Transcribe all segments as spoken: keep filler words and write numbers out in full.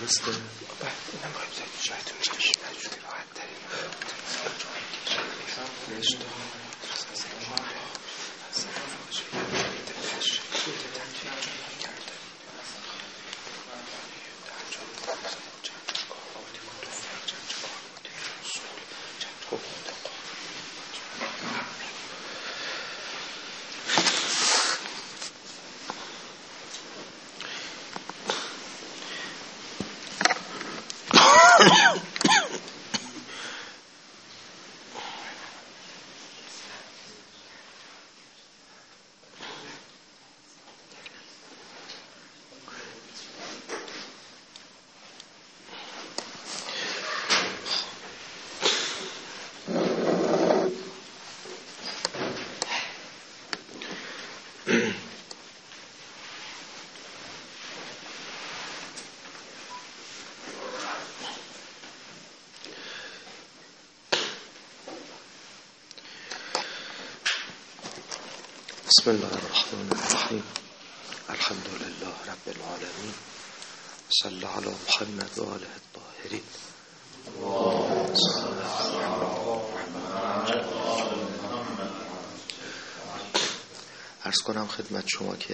درسته؟ اینم باید بذارید جایتون چشم نجوری راحت ترین بسم الله الرحمن الرحیم الحمد لله رب العالمین صلی علی محمد و آله الطاهرین. عرض کنم خدمت شما که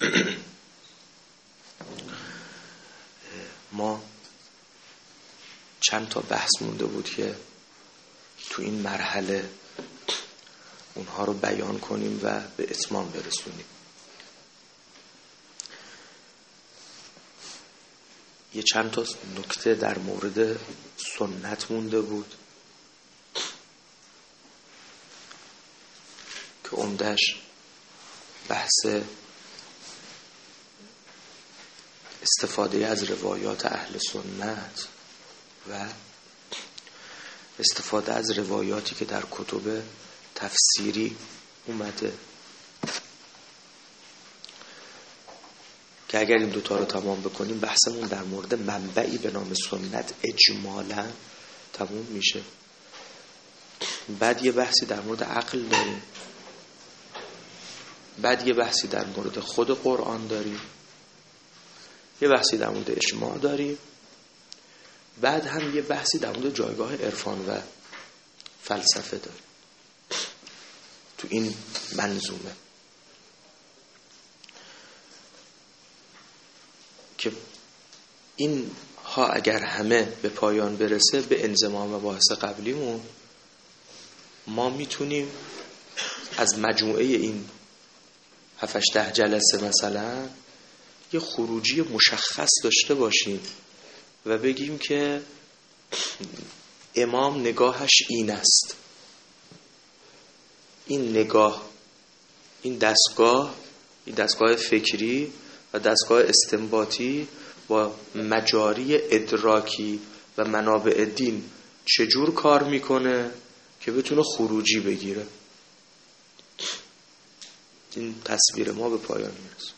ما چند تا بحث مونده بود که تو این مرحله اونها رو بیان کنیم و به اتمام برسونیم. یه چند تا نکته در مورد سنت مونده بود که عمدش بحث استفاده از روایات اهل سنت و استفاده از روایاتی که در کتب تفسیری اومده که اگر این دوتا رو تمام بکنیم بحثمون در مورد منبعی به نام سنت اجمالا تموم میشه. بعد یه بحثی در مورد عقل داریم، بعد یه بحثی در مورد خود قرآن داریم، یه بحثی در مورد اجماع داریم، بعد هم یه بحثی در مورد جایگاه عرفان و فلسفه داریم تو این منظومه که این ها اگر همه به پایان برسه به انضمام مباحث قبلیمون ما میتونیم از مجموعه این هفت ده جلسه مثلا یه خروجی مشخص داشته باشیم و بگیم که امام نگاهش این است. این نگاه، این دستگاه، این دستگاه فکری و دستگاه استنباطی با مجاری ادراکی و منابع دین چجور کار میکنه که بتونه خروجی بگیره. این تصویر ما به پایان میرسه.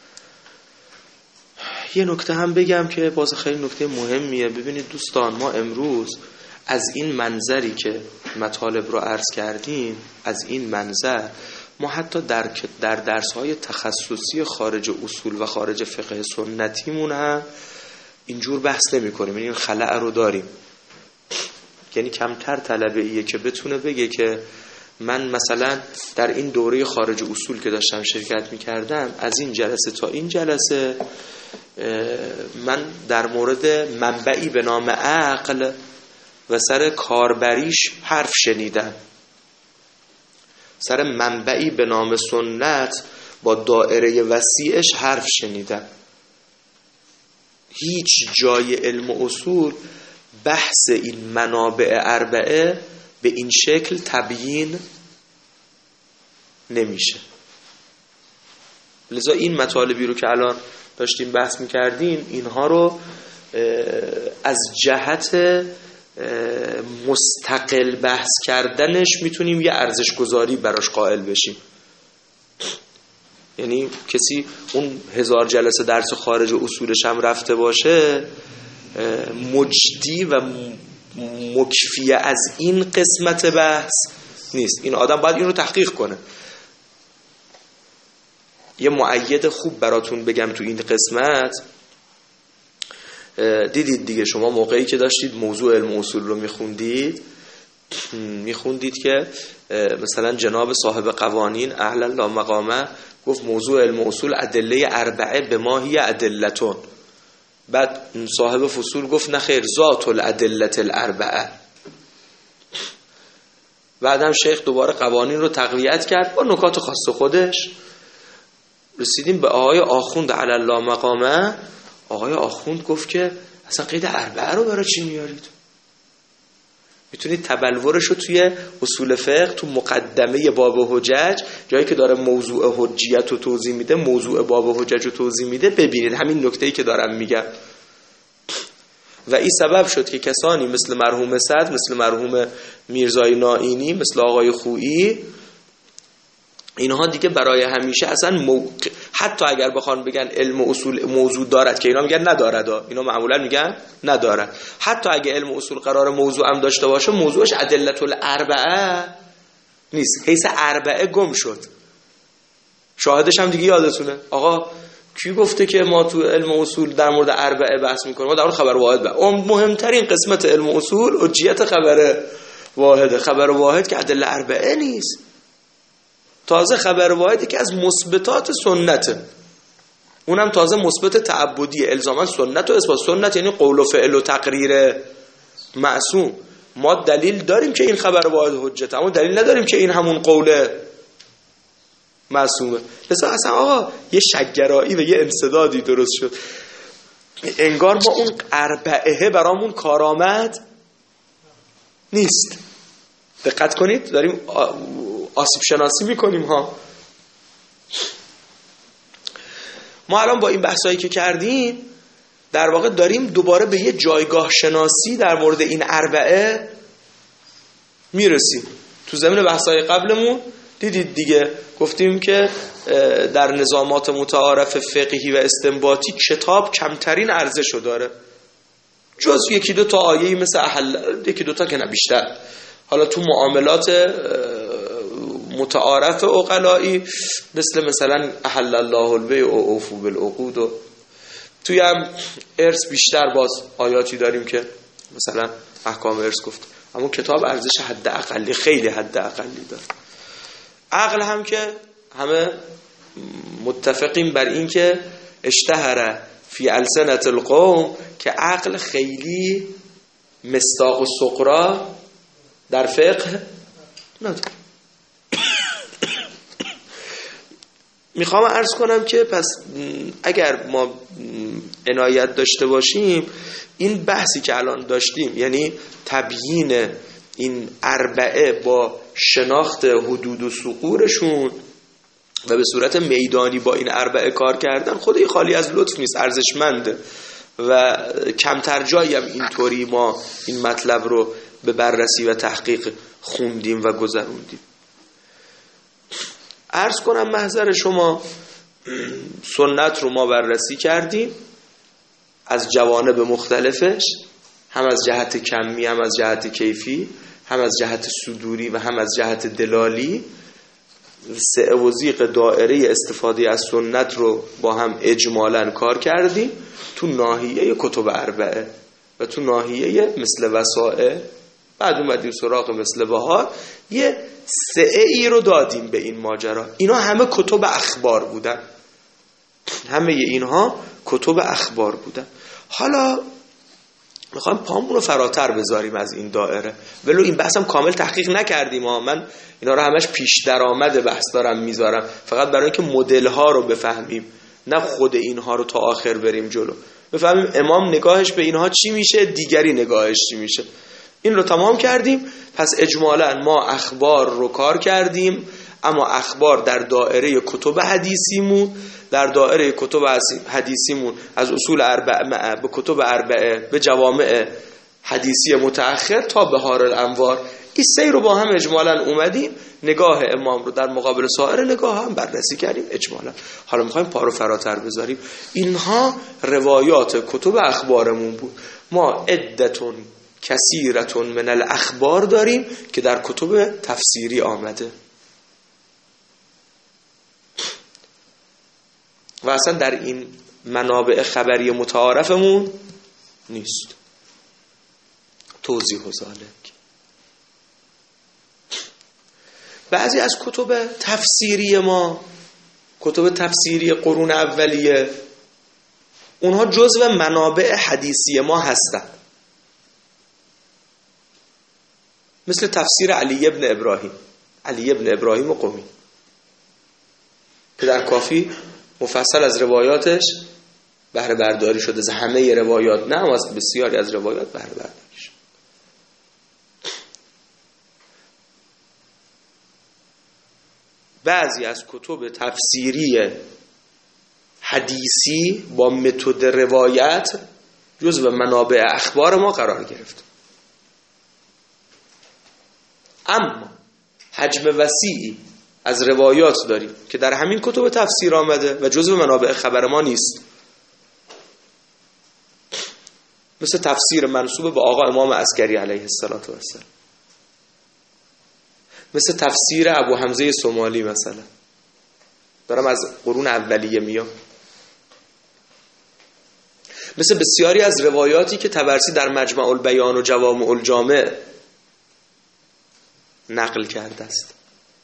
یه نکته هم بگم که باز خیلی نکته مهمیه. ببینید دوستان، ما امروز از این منظری که مطالب رو عرض کردیم، از این منظر ما حتی در در درس‌های تخصصی خارج اصول و خارج فقه سنتیمون هم اینجور بحث نمی‌کنیم. یعنی این خلأ رو داریم. یعنی کمتر طلبه ایه که بتونه بگه که من مثلا در این دوره خارج اصول که داشتم شرکت می‌کردم از این جلسه تا این جلسه من در مورد منبعی به نام عقل و سر کاربریش حرف شنیدم، سر منبعی به نام سنت با دائره وسیعش حرف شنیدم. هیچ جای علم و اصول بحث این منابع اربعه به این شکل تبیین نمیشه. لذا این مطالبی رو که الان داشتیم بحث میکردیم اینها رو از جهت مستقل بحث کردنش میتونیم یه ارزش گذاری براش قائل بشیم. یعنی کسی اون هزار جلسه درس خارج اصولش هم رفته باشه مجدی و مکفی از این قسمت بحث نیست. این آدم باید این رو تحقیق کنه. یه مؤید خوب براتون بگم تو این قسمت، دیدید دیگه شما موقعی که داشتید موضوع علم اصول رو میخوندید میخوندید که مثلا جناب صاحب قوانین اهل الله مقامه گفت موضوع علم اصول ادله اربعه به ما هی ادلتون، بعد صاحب فصول گفت نه خیر ذات الادله الاربعه، بعدم شیخ دوباره قوانین رو تقویت کرد با نکات خاص خودش. رسیدیم به آقای آخوند علی الله مقامه. آقای آخوند گفت که اصلا قید اربعه رو برای چی میارید؟ میتونید تبلورش رو توی اصول فقه تو مقدمه باب حجج جایی که داره موضوع حجیت رو توضیح میده، موضوع باب حجج رو توضیح میده، ببینید همین نکته‌ای که دارم میگم. و این سبب شد که کسانی مثل مرحوم صدر، مثل مرحوم میرزای نائینی، مثل آقای خویی، اینها دیگه برای همیشه اصلا موقع، حتی اگر بخوان بگن علم اصول موضوع دارد که اینا میگن ندارد، اینا معمولا میگن ندارد، حتی اگه علم اصول قرار موضوع هم داشته باشه موضوعش ادلت الاربعه نیست، حیث اربعه گم شد. شاهدش هم دیگه یادتونه آقا کی گفته که ما تو علم اصول در مورد اربعه بحث میکنیم؟ ما در مورد خبر واحد بحث. اون مهمترین قسمت علم اصول حجیت خبر واحده. خبر واحد که ادله اربعه نیست، تازه خبر واحدی که از مثبتات سنته، اونم تازه مثبت تعبدی، الزاما سنت و اثبات. سنت یعنی قول و فعل و تقریر معصوم. ما دلیل داریم که این خبر واحد حجت، اما دلیل نداریم که این همون قول معصومه. مثلا اصلا آقا یه شک‌گرایی و یه انسدادی درست شد، انگار ما اون اربعه برامون کارآمد نیست. دقت کنید داریم آسیب شناسی میکنیم ها. ما الان با این بحثایی که کردیم در واقع داریم دوباره به یه جایگاه شناسی در مورد این اربعه میرسیم. تو زمین بحثای قبلمون دیدید دیگه، گفتیم که در نظامات متعارف فقهی و استنباطی کتاب کمترین ارزشو داره، جز یکی دو تا آیه‌ای مثل احل، یکی دو تا که نه بیشتر. حالا تو معاملات متعارف عقلایی مثل مثلا احل الله البیع و اوفوا بالعقود، و توی هم ارث بیشتر باز آیاتی داریم که مثلا احکام ارث گفت، اما کتاب ارزش حد اقلی، خیلی حد اقلی داره. عقل هم که همه متفقیم بر این که اشتهر فی السنة القوم که عقل خیلی مصداق و سقرا در فقه نداره. میخوام عرض کنم که پس اگر ما عنایت داشته باشیم این بحثی که الان داشتیم، یعنی تبیین این اربعه با شناخت حدود و ثغورشون و به صورت میدانی با این اربعه کار کردن، خودی خالی از لطف نیست، ارزشمنده و کمتر جایی هم اینطوری ما این مطلب رو به بررسی و تحقیق خوندیم و گذروندیم. عرض کنم محضر شما سنت رو ما بررسی کردیم از جوانب مختلفش، هم از جهت کمی، هم از جهت کیفی، هم از جهت صدوری و هم از جهت دلالی. سعه و ضیق دائره استفاده از سنت رو با هم اجمالاً کار کردیم تو ناحیه کتب اربعه و تو ناحیه مثل وسائل. بعد اومدیم سراغ مثل بهار، یه سعه ای رو دادیم به این ماجرا. اینا همه کتب اخبار بودن، همه اینها کتب اخبار بودن. حالا میخوایم پامون رو فراتر بذاریم از این دائره، ولو این بحثم کامل تحقیق نکردیم ها. من اینا رو همش پیش درآمد بحث دارم میذارم فقط برای اینکه مدل ها رو بفهمیم، نه خود اینها رو تا آخر بریم جلو، بفهمیم امام نگاهش به اینها چی میشه، دیگری نگاهش چی میشه. این رو تمام کردیم. پس اجمالاً ما اخبار رو کار کردیم، اما اخبار در دائره کتب حدیثیمون، در دائره کتب حدیثیمون از اصول اربعه به کتب اربعه به جوامع حدیثی متأخر تا بهار الانوار، این سه رو با هم اجمالاً اومدیم نگاه امام رو در مقابل سایر نگاه هم بررسی کردیم اجمالاً. حالا میخوایم پا رو فراتر بذاریم. اینها روایات کتب اخبارمون بود. ما عدتون کثیرتون من الاخبار داریم که در کتب تفسیری آمده و اصلا در این منابع خبری متعارفمون نیست. توضیح و ذالک. بعضی از کتب تفسیری ما، کتب تفسیری قرون اولیه، اونها جزو منابع حدیثی ما هستند، مثل تفسیر علی ابن ابراهیم علی ابن ابراهیم قمی که در کافی مفصل از روایاتش بهره برداری شده. از همه روایات نه، اما از بسیاری از روایات بهره برداری شده. بعضی از کتب تفسیری حدیثی با متد روایت جزو منابع اخبار ما قرار گرفت. اما حجم وسیعی از روایات داریم که در همین کتب تفسیر آمده و جزو منابع خبر ما نیست، مثل تفسیر منسوب به آقا امام عسکری علیه السلام، مثل تفسیر ابو حمزه سومالی، مثلا دارم از قرون اولیه میام، مثل بسیاری از روایاتی که طبرسی در مجمع البیان و جوامع الجامع نقل کرده است.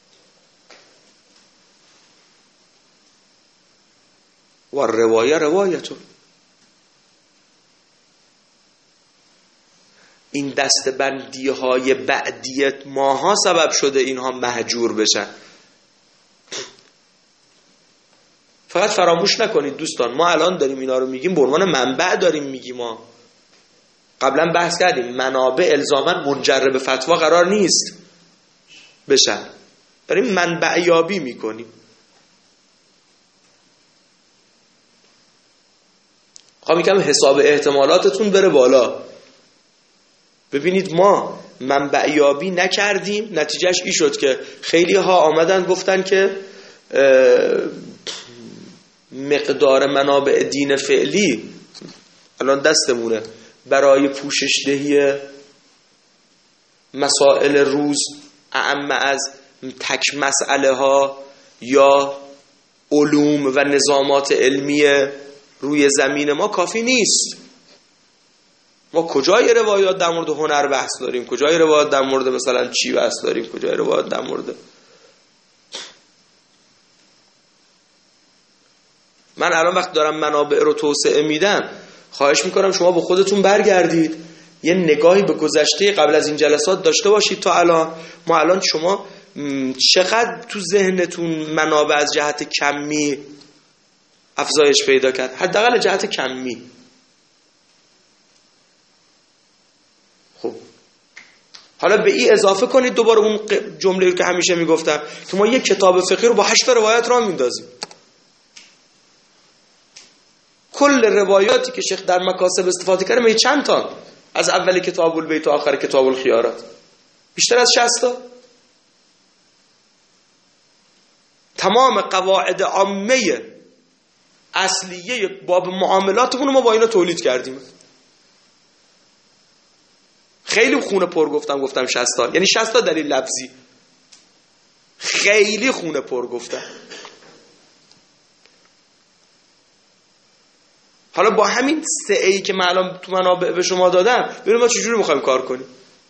و روایه روایتون، این دستبندی های بعدی ماها سبب شده اینها مهجور بشن. فقط فراموش نکنید دوستان، ما الان داریم اینا رو میگیم به عنوان منبع داریم میگیم. ما قبلا بحث کردیم منابع الزاما منجر به فتوا قرار نیست بشن، داریم منبع یابی میکنیم. خواهم میگم حساب احتمالاتتون بره بالا. ببینید ما منبع یابی نکردیم، نتیجهش این شد که خیلی ها آمدن گفتن که مقدار منابع دین فعلی الان دستمونه برای پوشش دهی مسائل روز اعم از تک مسئله ها یا علوم و نظامات علمی روی زمین ما کافی نیست. ما کجای روایات در مورد هنر بحث داریم، کجای روایات در مورد مثلا چی بحث داریم، کجای روایات در مورد. من الان وقت دارم منابع رو توسعه میدم، خواهش میکنم شما به خودتون برگردید، یه نگاهی به گذشته قبل از این جلسات داشته باشید. تا الان ما الان شما چقدر تو ذهنتون منابع از جهت کمی افزایش پیدا کرد؟ حداقل جهت کمی. خب حالا به این اضافه کنید دوباره اون جمله‌ای که همیشه میگفتم که ما یک کتاب فقهی رو با هشت روایت راه میندازیم. کل روایاتی که شیخ در مکاسب استفاده کرده می چند تا؟ از اول کتاب البیت تا آخر کتاب الخیارات بیشتر از شصت تا. تمام قواعد عامه اصلیه باب معاملاتمون ما با اینا تولید کردیم. خیلی خونه پر گفتم گفتم شصت تا، یعنی شصت تا دلیل لفظی. خیلی خونه پر گفتم. حالا با همین سعی که من الان تو منابع به شما دادم، ببینید ما چجوری میخوایم کار کنیم.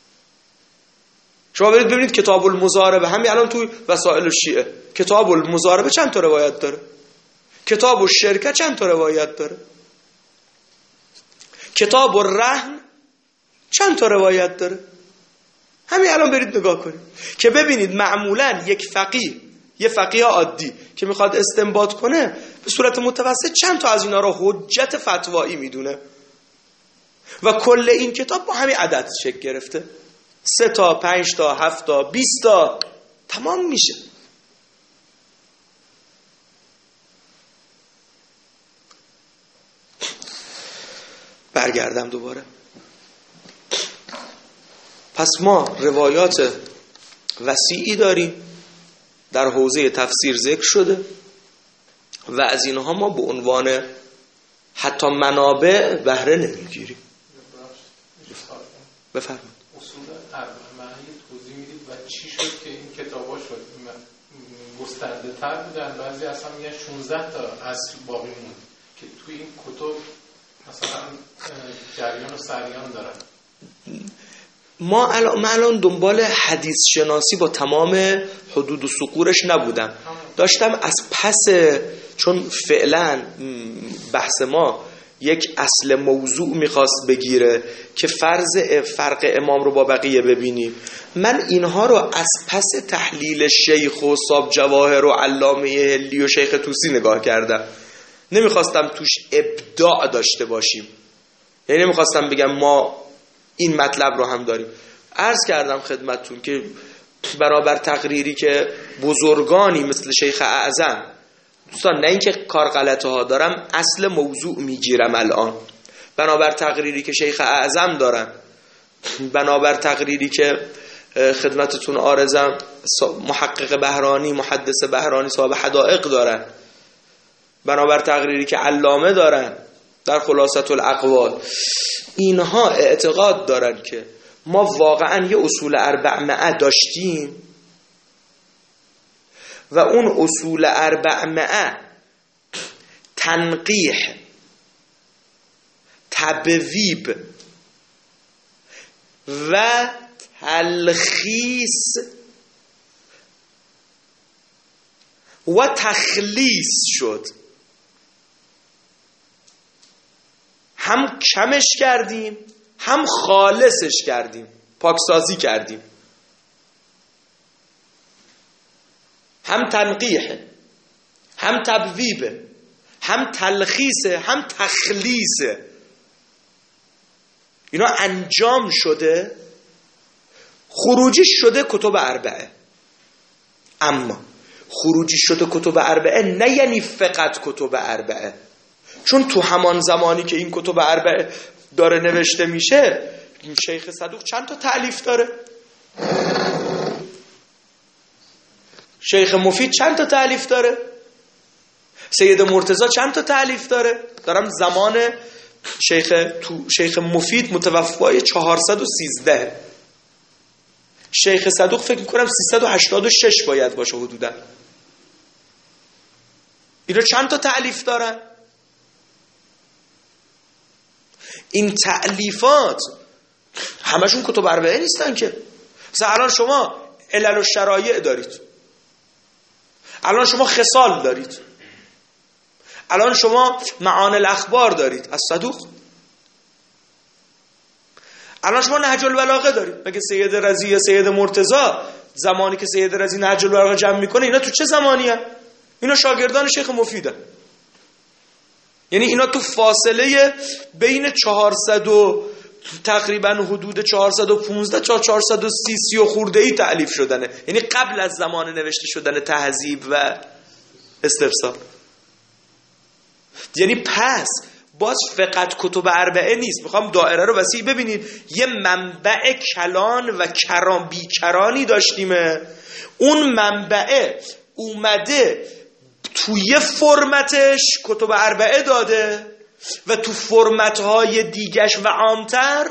شما برید ببینید کتاب المضاربه، همین الان تو وسائل الشیعه کتاب المضاربه چند تا روایت داره، کتاب الشرکه چند تا روایت داره، کتاب الرهن چند تا روایت داره. همین الان برید نگاه کنید که ببینید معمولا یک فقیه، یه فقیه عادی که میخواد استنباط کنه به صورت متوسط چند تا از اینا رو حجت فتوایی میدونه و کل این کتاب با همین عدد شکل گرفته. سه تا، پنج تا، هفت تا، بیست تا، تمام میشه. برگردم دوباره. پس ما روایات وسیعی داریم در حوزه تفسیر ذکر شده و از اینها ما به عنوان حتی منابع بهره نمیگیریم. بفرمایید. اصول اربعه توضیح میدید و چی شد که این کتابا شد گسترده تر بودن؟ بعضی اصلا میگن شانزده تا اصل باقی موند که توی این کتب مثلا جریان و سریان دارن. ما الان من الان دنبال حدیث شناسی با تمام حدود و سقورش نبودم، داشتم از پس، چون فعلا بحث ما یک اصل موضوع میخواست بگیره که فرض فرق امام رو با بقیه ببینیم، من اینها رو از پس تحلیل شیخ و صاحب جواهر و علامه هلی و شیخ طوسی نگاه کردم. نمیخواستم توش ابداع داشته باشیم، یعنی نمیخواستم بگم ما این مطلب رو هم داریم. عرض کردم خدمتتون که برابر تقریری که بزرگانی مثل شیخ اعظم، دوستان نه اینکه کار غلطه ها دارم، اصل موضوع میگیرم الان، بنابر تقریری که شیخ اعظم دارن، بنابر تقریری که خدمتتون عارضم محقق بهرانی، محدث بهرانی صاحب حدائق دارن، بنابر تقریری که علامه دارن در خلاصة الاقوال، اینها اعتقاد دارن که ما واقعا یه اصول اربعمائه داشتیم و اون اصول اربعمائه تنقیح، تبویب و تلخیص و تخلیص شد. هم کمش کردیم هم خالصش کردیم، پاکسازی کردیم. هم تنقیحه، هم تبویبه، هم تلخیصه، هم تخلیصه. اینا انجام شده، خروجیش شده کتب اربعه. اما خروجیش شده کتب اربعه نه یعنی فقط کتب اربعه، چون تو همان زمانی که این کتب اربعه داره نوشته میشه، شیخ صدوق چند تا تألیف داره؟ شیخ مفید چند تا تألیف داره؟ سید مرتضی چند تا تألیف داره؟ دارم زمان شیخ تو شیخ مفید متوفای چهارصد و سیزده، شیخ صدوق فکر میکنم سیصد و هشتاد و شش باید باشه حدودا. اینا چند تا تألیف دارن؟ این تألیفات همشون کتب اربعه نیستن که. مثلا الان شما علل و شرایع دارید، الان شما خصال دارید، الان شما معانی الاخبار دارید از صدوق، الان شما نهج البلاغه دارید. مگه سید رضی یا سید مرتضی زمانی که سید رضی نهج البلاغه جمع میکنه، اینا تو چه زمانی هست؟ اینا شاگردان شیخ مفیدن. یعنی اینا تو فاصله بین چهارصد و تقریبا حدود چهارصد و پانزده تا چهارصد و سی و خورده ای تألیف شدنه، یعنی قبل از زمان نوشته شدن تهذیب و استفسار. یعنی پس باز فقط کتب اربعه نیست. میخوام دائره رو وسیع ببینید. یه منبع کلان و کران بیکرانی داشتیمه، اون منبع اومده توی فرمتش کتب اربعه داده و تو فرمتهای دیگش و عامتر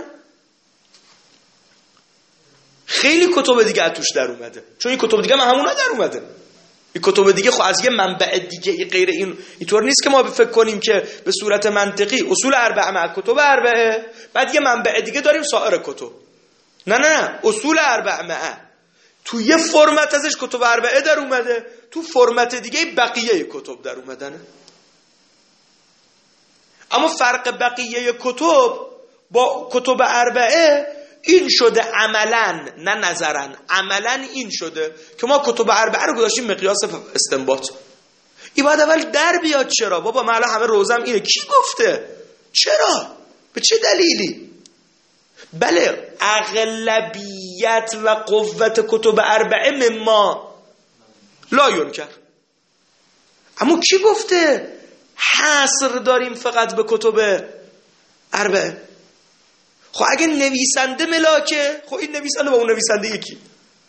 خیلی کتب دیگه توش در اومده، چون این کتب دیگه من همونا در اومده. این کتب دیگه خب از یه منبع دیگه غیر این اینطور نیست که ما فکر کنیم که به صورت منطقی اصول اربعه مع کتب اربعه بعد یه منبع دیگه داریم سایر کتب. نه نه نه، اصول اربعه مع تو یه فرمت ازش کتب اربعه در اومده، تو فرمت دیگه بقیه کتب در اومدنه. اما فرق بقیه کتب با کتب اربعه این شده عملاً، نه نظراً، عملاً این شده که ما کتب اربعه رو گذاشتیم مقیاس استنباط. این باید اول در بیاد. چرا؟ بابا من الان همه روزم اینه، کی گفته؟ چرا؟ به چه دلیلی؟ بله اغلبیت و قوت کتب اربعه مما لا ینکر، اما کی گفته حصر داریم فقط به کتب اربعه؟ خب اگه نویسنده ملاکه، خب این نویسنده با اون نویسنده یکی.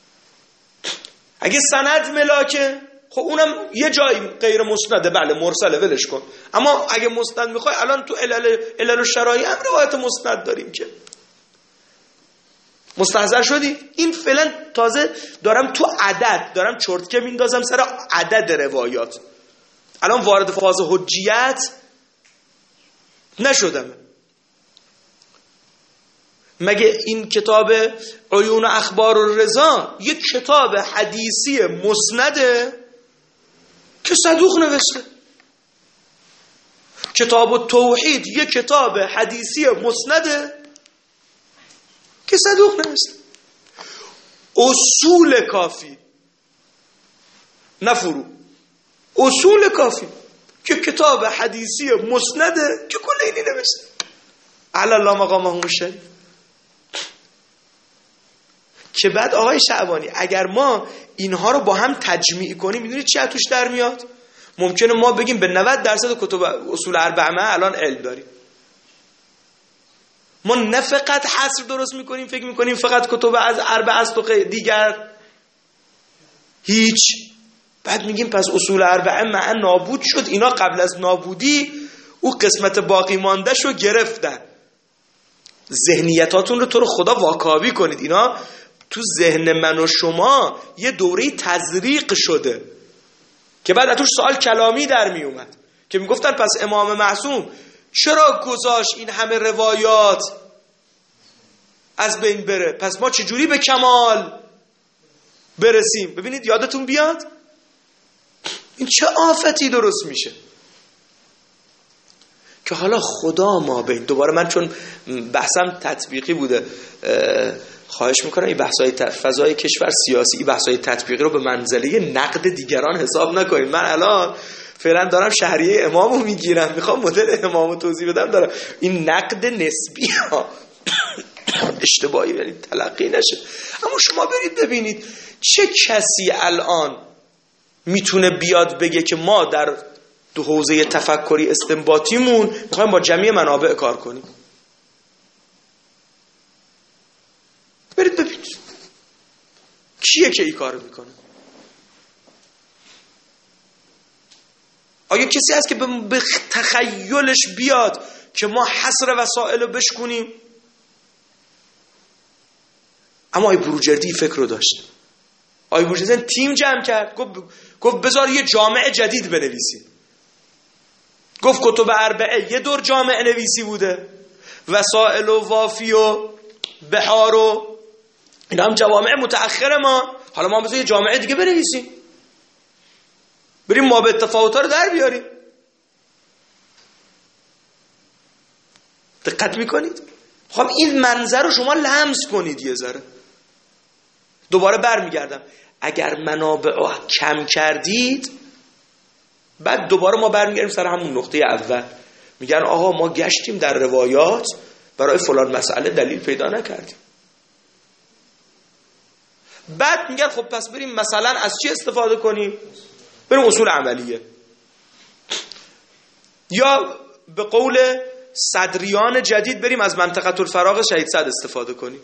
اگه سند ملاکه، خب اونم یه جایی غیر مسنده، بله مرسله ولش کن. اما اگه مسند میخوای، الان تو علل علل و شرایع هم روایت مسند داریم که مستحضر شدی. این فعلا تازه دارم تو عدد دارم چرتکه میندازم سر عدد روایات. الان وارد فاز حجیت نشدم. مگه این کتاب عیون اخبار الرضا یک کتاب حدیثی مسنده که صدوق نوشته؟ کتاب التوحید یک کتاب حدیثی مسنده که صدوق نوشته. اصول کافی، نه فرو، اصول کافی که کتاب حدیثی مسنده که کلینی نوشته. علی الله مقامه الشریف. که بعد آقای شعبانی اگر ما اینها رو با هم تجمیع کنیم میدونید چی از توش در میاد؟ ممکنه ما بگیم به نود درصد کتب اصول اربعه الان علم داریم. ما نه فقط حصر درست میکنیم فکر میکنیم فقط کتب از اربعه است و دیگر هیچ. بعد میگیم پس اصول اربعه معا نابود شد، اینا قبل از نابودی او قسمت باقی مانده شو گرفتن. ذهنیتاتون رو تو رو خدا واکاوی کنید. اینا تو ذهن من و شما یه دوره تزریق شده که بعد اتوش سوال کلامی در می اومد که میگفتن پس امام معصوم چرا گذاشت این همه روایات از بین بره؟ پس ما چجوری به کمال برسیم؟ ببینید یادتون بیاد این چه آفتی درست میشه که حالا خدا ما بین. دوباره من چون بحثم تطبیقی بوده خواهش میکنم این بحثای فضای کشور سیاسی، این بحثای تطبیقی رو به منزله نقد دیگران حساب نکنید. من الان فعلا دارم شهریه امامو میگیرم، میخوام مدل امامو توضیح بدم، دارم این نقد نسبی ها اشتباهی یعنی تلقی نشه. اما شما برید ببینید چه کسی الان میتونه بیاد بگه که ما در دو حوزه تفکری استنباطیمون میخوایم با جمعی منابع کار کنیم. برید ببینید کیه که این کارو میکنه. آیا کسی هست که به تخیلش بیاد که ما حصر وسائل رو بشکنیم؟ اما آی بروجردی فکر رو داشت. آی بروجردی تیم جمع کرد، گفت گفت بذار یه جامعه جدید بنویسیم. گفت کتب اربعه یه دور جامعه نویسی بوده، وسائل و وافی و بحار و اینا هم جوامع متأخر ما، حالا ما بذار یه جامعه دیگه بنویسیم، بریم ما به تفاوت‌ها رو در بیاریم. دقت میکنید؟ خب این منظر رو شما لمس کنید یه ذره. دوباره برمیگردم، اگر منابع رو کم کردید بعد دوباره ما برمیگردیم سر همون نقطه اول. میگن آقا ما گشتیم در روایات برای فلان مسئله دلیل پیدا نکردیم. بعد میگن خب پس بریم مثلا از چی استفاده کنیم؟ بریم اصول عملیه، یا به قول صدریان جدید بریم از منطقه الفراغ شهید صد استفاده کنیم.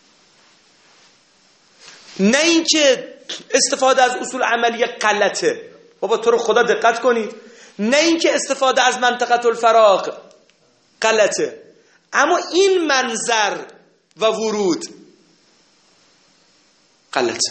نه اینکه استفاده از اصول عملیه غلطه، بابا تو رو خدا دقت کنید، نه اینکه استفاده از منطقه الفراغ غلطه، اما این منظر و ورود غلطه.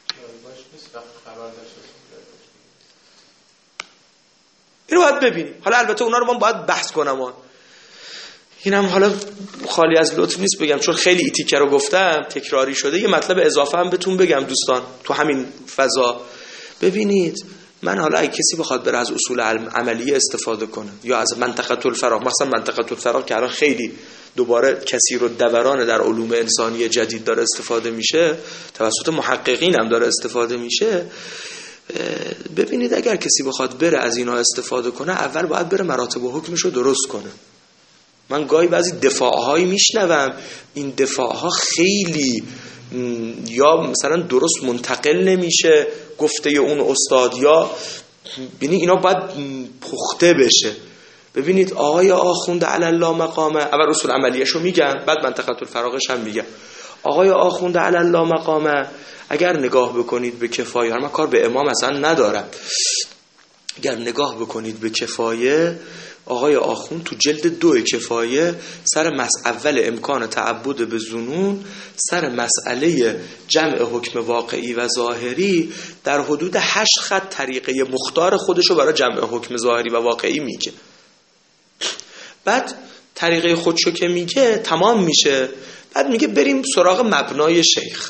این رو باید ببینیم. حالا البته اونا رو من باید بحث کنم، اینم حالا خالی از لطف نیست بگم چون خیلی ای تیکه رو گفتم تکراری شده. یه مطلب اضافه هم بهتون بگم دوستان تو همین فضا. ببینید من حالا اگه کسی بخواد بره از اصول عملیه استفاده کنه یا از منطقه الفراغ، مثلا منطقه الفراغ که الان خیلی دوباره کثیر الدوران در علوم انسانی جدید داره استفاده میشه، توسط محققین هم داره استفاده میشه. ببینید اگر کسی بخواد بره از اینا استفاده کنه اول باید بره مراتب و حکمش رو درست کنه. من گاهی بعضی دفاعهایی میشنوم، این دفاعها خیلی یا مثلا درست منتقل نمیشه گفته اون استاد، یا ببینید اینا باید پخته بشه. ببینید آقای آخوند علی الله مقامه، اول اصول عملیشو میگن بعد منطقه الفراغش هم میگن. آقای آخوند علی الله مقامه اگر نگاه بکنید به کفایه، من کار به امام اصلا ندارم، اگر نگاه بکنید به کفایه، آقای آخوند تو جلد دو کفایه سر مسئله اول امکان تعبد به ظنون، سر مسئله جمع حکم واقعی و ظاهری در حدود هشت خط طریقه مختار خودشو برای جمع حکم ظاهری و واقعی میگه. بعد طریقه خودشو که میگه تمام میشه، بعد میگه بریم سراغ مبنای شیخ.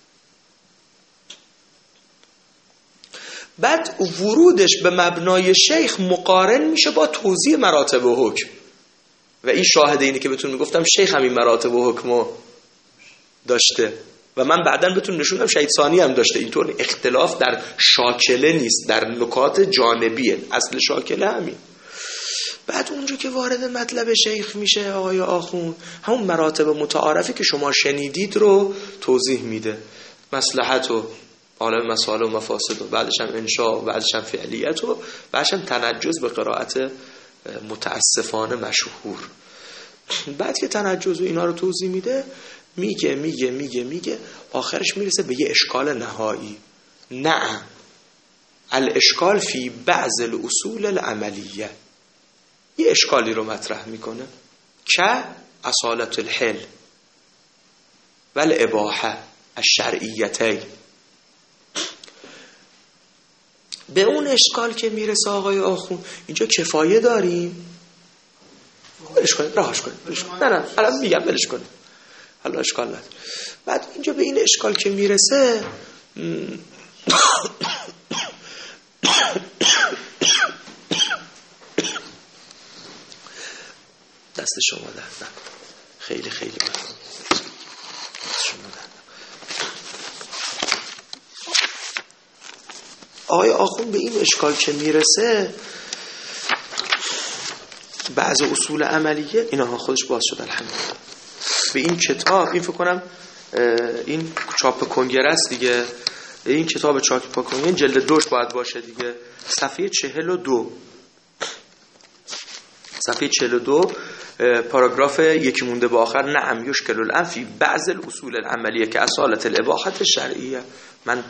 بعد ورودش به مبنای شیخ مقارن میشه با توضیح مراتب و حکم. و این شاهد اینه که بهتون میگفتم شیخ همین مراتب و حکمو داشته و من بعداً بهتون نشوندم شهید ثانی هم داشته. اینطور اختلاف در شاکله نیست، در نکات جانبیه، اصل شاکله همین. بعد اونجا که وارد مطلب شیخ میشه آقای آخوند، همون مراتب متعارفی که شما شنیدید رو توضیح میده، مصلحت و عالم مسائل و مفاسد و بعدش هم انشاء و بعدش هم فعلیت و بعدش هم تنجز به قرائت متاسفانه مشهور. بعد که تنجز و اینا رو توضیح میده میگه میگه میگه میگه آخرش میرسه به یه اشکال نهایی. نه الاشکال فی بعض الاصول العملیه، یه اشکالی رو مطرح میکنه که اصالت الحل و الاباحه الشرعیتین. به اون اشکال که میرسه آقای آخوند، اینجا کفایه داریم بلش کنیم، راهش کنیم، بلش کنیم. نه نه الان میگم بلش کنیم، حالا اشکال نداره. بعد اینجا به این اشکال که میرسه دست شما در نه خیلی خیلی ممنون، شما در آقای آخوند به این اشکال که میرسه بعض اصول عملیه اینا خودش باز شد الحمدلله. به این کتاب این فکر کنم این چاپ کنگره است دیگه، این کتاب چاپ کنگره جلد دوش باید باشه دیگه، صفحه چهل و دو صفحه چهل و دو پاراگراف یکی مونده به آخر، نعم یشکل الان فی بعض الاصول العملیه که اصالت الاباحه شرعیه. من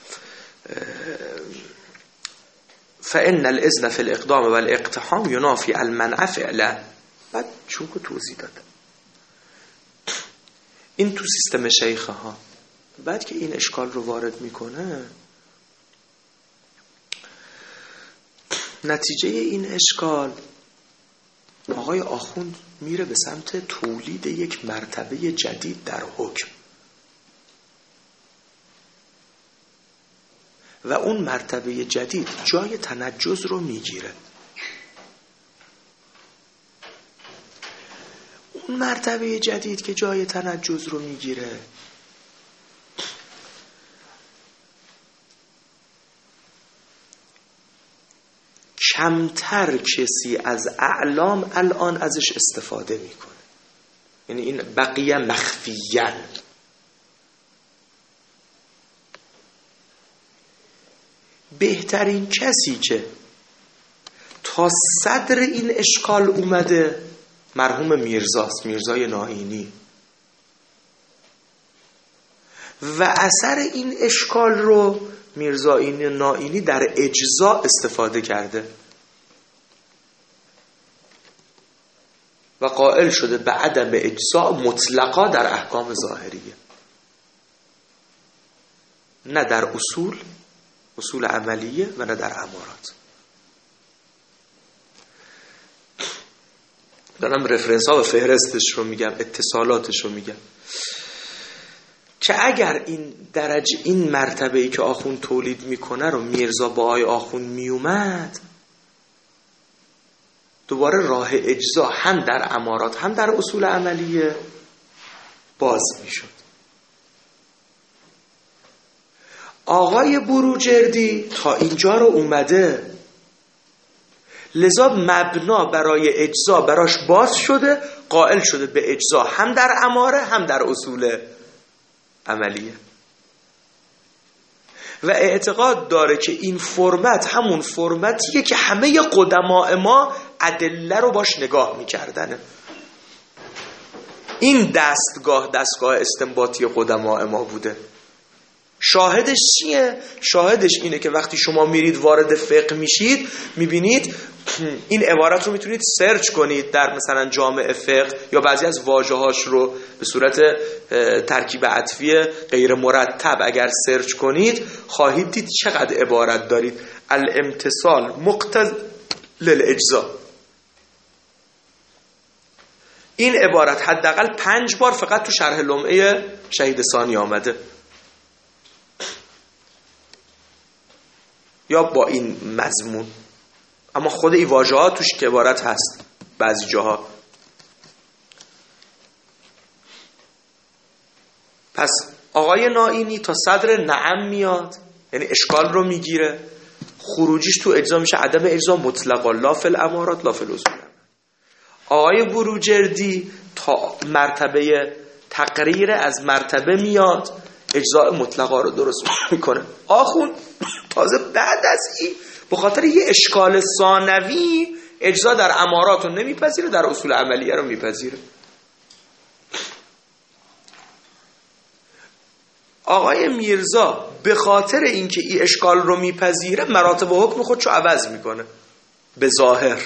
فإن الإذن في الإقدام والإقتحام ينافي المنع فعلا. بعد چون که توضیح داد این تو سیستم شیخه ها. بعد که این اشکال رو وارد میکنه، نتیجه این اشکال آقای آخوند میره به سمت تولید یک مرتبه جدید در حکم و اون مرتبه جدید جای تنجز رو میگیره. اون مرتبه جدید که جای تنجز رو میگیره کمتر کسی از اعلام الان ازش استفاده میکنه، یعنی این بقیه مخفیاً. بهترین کسی که تا صدر این اشکال اومده مرحوم میرزاست، میرزای نائینی، و اثر این اشکال رو میرزای نائینی در اجزا استفاده کرده و قائل شده به عدم اجزا مطلقا در احکام ظاهریه، نه در اصول اصول عملیه و نه در امارات. دارم رفرنس ها و فهرستش رو میگم، اتصالاتش رو میگم که اگر این درجه این مرتبه‌ای که آخوند تولید میکنه رو میرزا با آی آخوند میومد، دوباره راه اجزا هم در امارات هم در اصول عملیه باز میشد. آقای بروجردی تا اینجا رو اومده، لذا مبنا برای اجزا براش باز شده، قائل شده به اجزا هم در اماره هم در اصول عملیه و اعتقاد داره که این فرمت همون فرمتیه که همه قدماء ما ادله رو باش نگاه میکردنه. این دستگاه دستگاه استنباطی قدماء ما بوده. شاهدش چیه؟ شاهدش اینه که وقتی شما میرید وارد فقه میشید میبینید این عبارت رو میتونید سرچ کنید در مثلا جامع فقه یا بعضی از واژه‌هاش رو به صورت ترکیب عطفی غیر مرتب اگر سرچ کنید خواهید دید چقدر عبارت دارید. الامتصال مقتضی للاجزا، این عبارت حداقل پنج بار فقط تو شرح لمعه شهید ثانی آمده، یا با این مضمون، اما خود این واژه ها توش که عبارت هست بعضی جاها. پس آقای نائینی تا صدر نعم میاد، یعنی اشکال رو میگیره، خروجیش تو اجزا میشه عدم اجزا مطلقا لا فی الامارات لا فی الاصول. آقای بروجردی تا مرتبه تقریر از مرتبه میاد، اجزاء مطلقا رو درست میکنه. آخون تازه بعد از این به خاطر یه اشکال ثانوی اجزا در امارات رو نمیپذیره، در اصول عملیه رو میپذیره. آقای میرزا به خاطر اینکه این اشکال رو میپذیره مراتب و حکم خودشو عوض میکنه به ظاهر.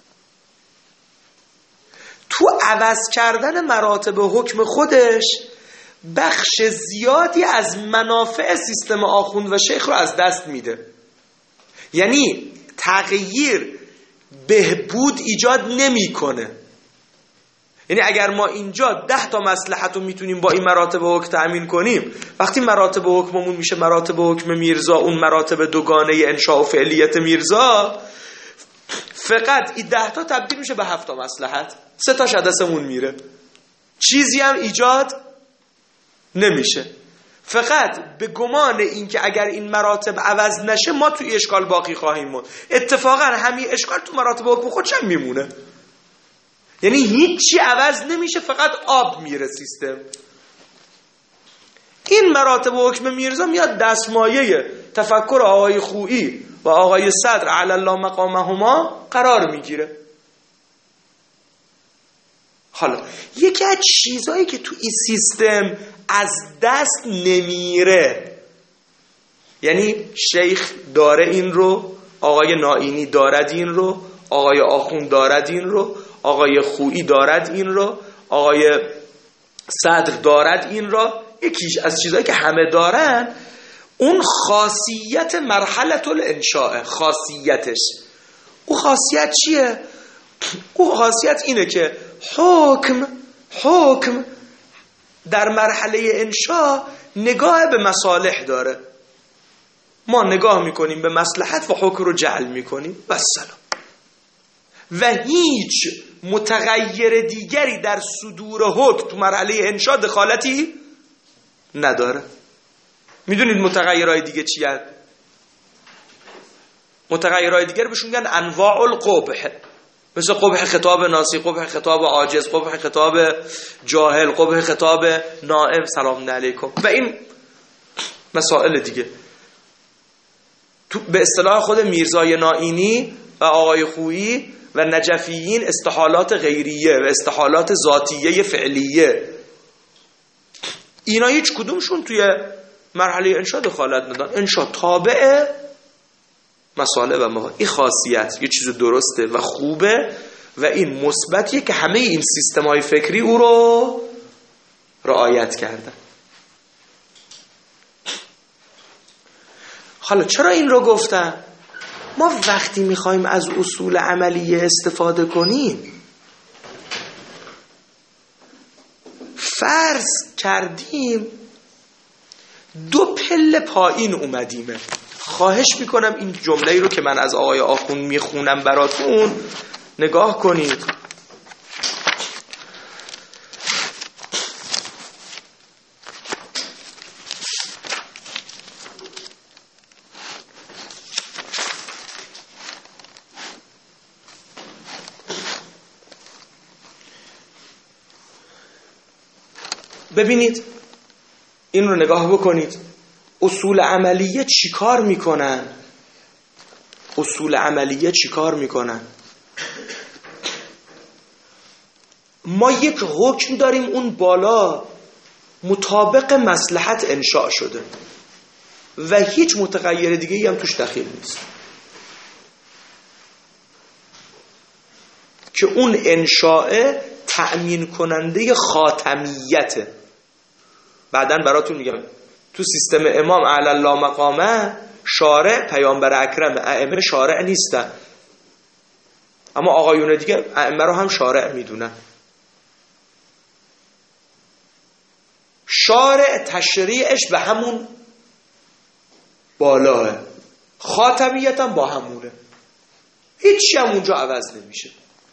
تو عوض کردن مراتب و حکم خودش بخش زیادی از منافع سیستم آخوند و شیخ رو از دست میده. یعنی تغییر بهبود ایجاد نمیکنه. یعنی اگر ما اینجا ده تا مصلحت رو میتونیم با این مراتب حکم تأمین کنیم، وقتی مراتب حکممون میشه مراتب حکم میرزا، اون مراتب دوگانه انشاء و فعلیت میرزا، فقط این ده تا تبدیل میشه به هفت تا مصلحت، سه تاش دستمون میره، چیزی هم ایجاد نمیشه. فقط به گمان این که اگر این مراتب عوض نشه ما توی اشکال باقی خواهیم موند. اتفاقا همین اشکال تو مراتب حکم خودش هم میمونه، یعنی هیچی عوض نمیشه، فقط آب میره سیستم. این مراتب حکم میرزا میاد دستمایه تفکر آقای خویی و آقای صدر علی الله مقامهما قرار میگیره. حالا یکی از چیزایی که تو این سیستم از دست نمیره، یعنی شیخ داره این رو، آقای نائینی دارد این رو، آقای آخوند دارد این رو، آقای خویی دارد این رو، آقای صدر دارد این رو، یکیش از چیزایی که همه دارن اون خاصیت مرحله الانشاء. خاصیتش اون خاصیت چیه؟ اون خاصیت اینه که حکم حکم در مرحله انشاء نگاه به مصالح داره. ما نگاه میکنیم به مصلحت و حکم رو جعل میکنیم و سلام. و هیچ متغیر دیگری در صدور حکم تو مرحله انشاء دخالتی نداره. میدونید متغیرهای دیگه چی هست؟ متغیرهای دیگر بهشون میگن انواع القبح، مثل قبح خطاب ناسی، قبح خطاب عاجز، قبح خطاب جاهل، قبح خطاب نائم، سلام علیکم و این مسائل دیگه. تو به اصطلاح خود میرزای نائینی و آقای خویی و نجفیین استحالات غیریه و استحالات ذاتیه فعلیه، اینا هیچ کدومشون توی مرحله انشاء دخالت ندارن. انشاء تابع مسائل و مها. این خاصیت یه چیز درسته و خوبه و این مثبتیه که همه این سیستم های فکری او رو رعایت کردن. حالا چرا این رو گفتم؟ ما وقتی میخوایم از اصول عملیه استفاده کنیم فرض کردیم دو پله پایین اومدیمه. خواهش میکنم این جمله رو که من از آقای آخوند میخونم براتون نگاه کنید. ببینید این رو نگاه بکنید. اصول عملیه چی کار میکنن؟ اصول عملیه چی کار میکنن؟ ما یک حکم داریم اون بالا مطابق مصلحت انشاء شده و هیچ متغیر دیگه هم توش دخیل نیست که اون انشاء تأمین کننده خاتمیته. بعدن براتون میگم تو سیستم امام علی الله مقامه شارع پیامبر اکرم، ائمه شارع نیستن، اما آقایون دیگه ائمه رو هم شارع میدونن. شارع تشریعش به همون بالاه، خاتمیت هم با همونه، هیچی هم اونجا عوض نمیشه.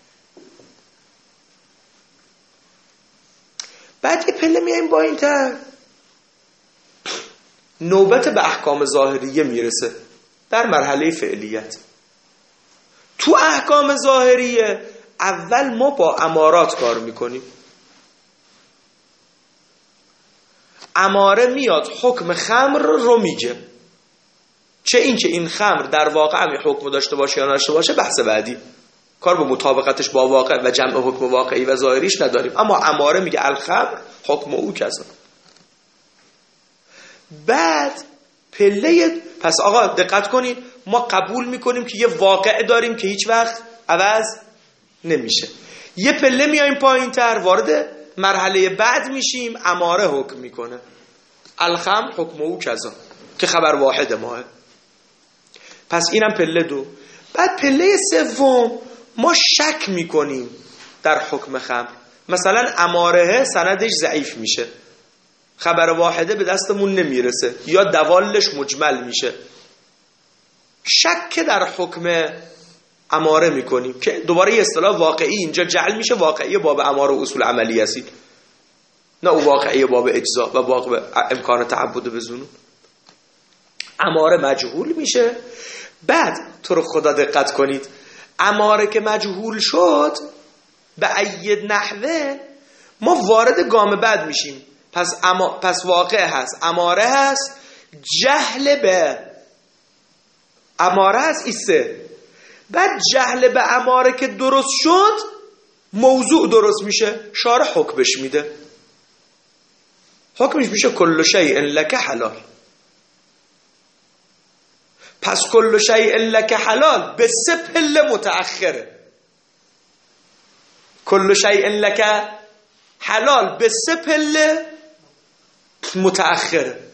بعد یه پله میاییم با این تر، نوبت به احکام ظاهریه میرسه در مرحله فعلیت. تو احکام ظاهریه اول ما با امارات کار میکنیم. اماره میاد حکم خمر رو میگه، چه این که این خمر در واقع می حکم داشته باشه یا نداشته باشه بحث بعدی، کار به مطابقتش با واقع و جمع حکم واقعی و ظاهریش نداریم. اما اماره میگه الخمر حکم او کذا. بعد پله، پس آقا دقت کنید، ما قبول میکنیم که یه واقع داریم که هیچ وقت عوض نمیشه. یه پله میایم پایین تر، وارد مرحله بعد میشیم، اماره حکم میکنه الخمر حکم او کذا که خبر واحد ماه. پس اینم پله دو. بعد پله سوم ما شک میکنیم در حکم خمر، مثلا اماره سندش ضعیف میشه، خبر واحده به دستمون نمیرسه یا دوالش مجمل میشه، شک در حکم اماره میکنیم که دوباره یه اصطلاح واقعی اینجا جعل میشه، واقعی باب اماره و اصول عملی هستی، نه او واقعی باب اجزا و باب امکان تعبد به ظنون. اماره مجهول میشه. بعد تو رو خدا دقت کنید، اماره که مجهول شد به اید نحوه ما وارد گام بعد میشیم. پس اما پس واقع هست، اماره هست، جهل به اماره هست ایسه. بعد جهل به اماره که درست شد موضوع درست میشه، شارع حکمش میده، حکمش میشه کل شیء لک حلال. پس کل شیء لک حلال به سه پله متأخره. کل شیء لک حلال به سه پله متأخره.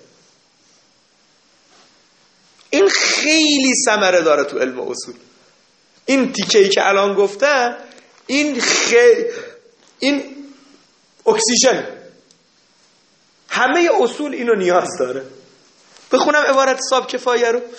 این خیلی ثمره داره تو علم اصول. این تیکه‌ای که الان گفتم این خیلی این اکسیژن، همه اصول اینو نیاز داره. بخونم عبارت صاحب کفایه رو.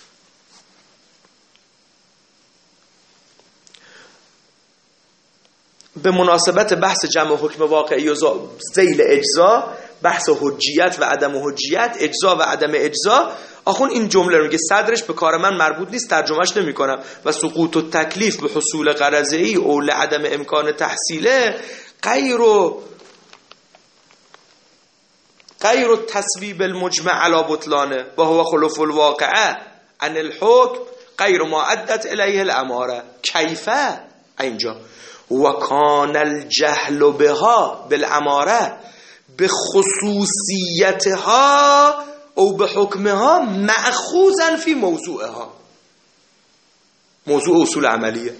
به مناسبت بحث جمع حکم واقعی و ذیل اجزا، بحث حجیت و عدم حجیت، اجزا و عدم اجزا، آخون این جمله رو میگه، صدرش به کار من مربوط نیست، ترجمهش نمی کنم. و سقوط و تکلیف به حصول غرضه‌ای او لعدم امکان تحصیله غیر و غیر و تصویب المجمع علی بطلانه و هو خلف الواقعه ان الحکم غیر ما عدت الیه الاماره. کیفه اینجا و کان الجهل بها بالاماره به خصوصیتها او به حکمها مأخوذا فی موضوعها. موضوع اصول عملیه.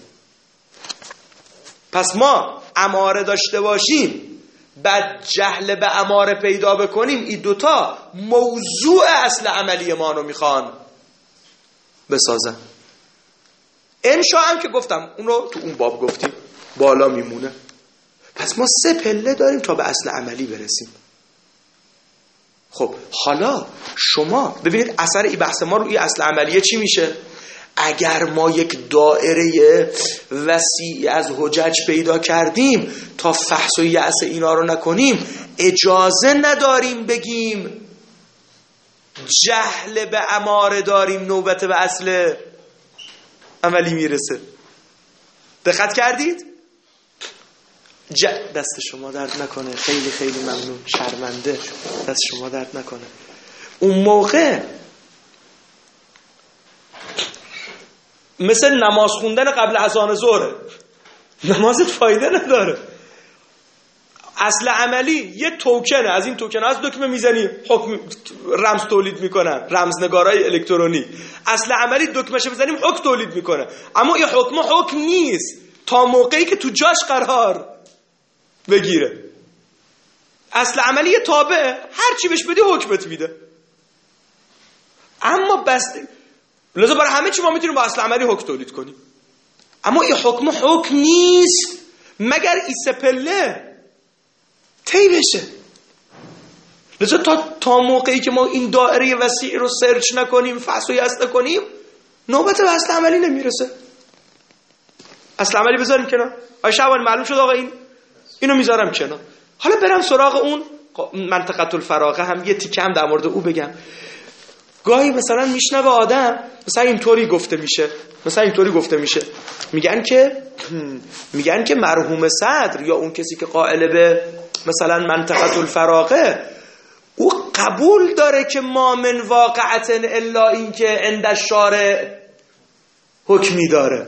پس ما اماره داشته باشیم بعد جهل به اماره پیدا بکنیم، این دوتا موضوع اصل عملی ما رو میخوان بسازن. انشاء هم که گفتم اون رو تو اون باب گفتیم بالا میمونه. پس ما سه پله داریم تا به اصل عملی برسیم. خب حالا شما ببینید اثر این بحث ما رو این اصل عملیه چی میشه؟ اگر ما یک دایره وسیع از حجج پیدا کردیم تا فحص و یأس اینا رو نکنیم، اجازه نداریم بگیم جهل به اماره داریم نوبت به اصل عملی میرسه. دقت کردید؟ ج... دست شما درد نکنه، خیلی خیلی ممنون، شرمنده، دست شما درد نکنه. اون موقع مثل نماز خوندن قبل اذان ظهر، نمازت فایده نداره. اصل عملی یه توکنه، از این توکن از دکمه میزنی حکم رمز تولید میکنن، رمزنگارای الکترونیک. اصل عملی دکمهش بزنیم حکم تولید میکنه، اما این حکم حکم نیست تا موقعی که تو جاش قرار بگیره. اصل عملی تابع، هر چی بهش بدی حکمت میده. اما بس لذا برای همه چی ما میتونیم با اصل عملی حکم تولید کنیم، اما این حکم حکم نیست مگر این سپله طی بشه. لذا تا تا موقعی که ما این دایره وسیع رو سرچ نکنیم، فحص و یأس نکنیم، نوبت به اصل عملی نمیرسه. اصل عملی بذاریم کنار. آی شعبان معلوم شد آقا این اینو میذارم کنار. حالا برم سراغ اون منطقه الفراغه، هم یه تیکه هم در مورد او بگم. گاهی مثلا میشنوه آدم مثلا اینطوری گفته میشه، مثلا اینطوری گفته میشه میگن که میگن که مرحوم صدر یا اون کسی که قائل به مثلا منطقه الفراغه، او قبول داره که ما من واقعت الا این که عند الشارع حکمی داره.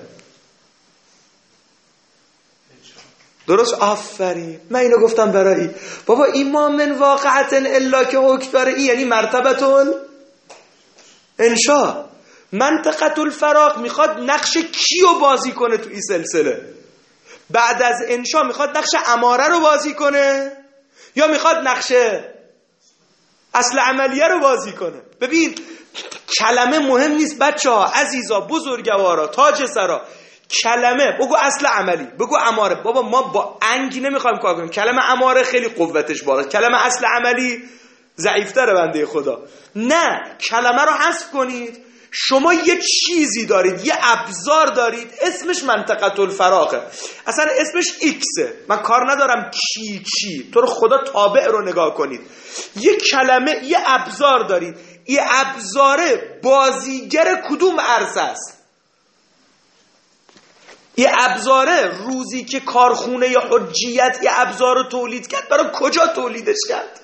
درست؟ آفرین، من اینو گفتم برای بابا این ما من واقعت الا که حکم داره، این یعنی مرتبه انشا. منطقه الفراغ میخواد نقش کیو بازی کنه تو این سلسله؟ بعد از انشا میخواد نقش اماره رو بازی کنه یا میخواد نقش اصل عملیه رو بازی کنه؟ ببین کلمه مهم نیست بچه ها، عزیزا، بزرگوارا، تاج سرا، کلمه بگو اصل عملی، بگو اماره. بابا ما با انگی نمیخوایم کار کنیم. کلمه اماره خیلی قوتش بالاست، کلمه اصل عملی ضعیفتره بنده خدا. نه، کلمه رو حذف کنید. شما یه چیزی دارید، یه ابزار دارید، اسمش منطقه الفراغه، اصلا اسمش ایکسه، من کار ندارم کی چی، تو رو خدا تابع رو نگاه کنید. یه کلمه، یه ابزار دارید، یه ابزاره بازیگر کدوم عرصه است؟ یه ابزاره روزی که کارخونه یا حجیت یه ابزار رو تولید کرد، برای کجا تولیدش کرد؟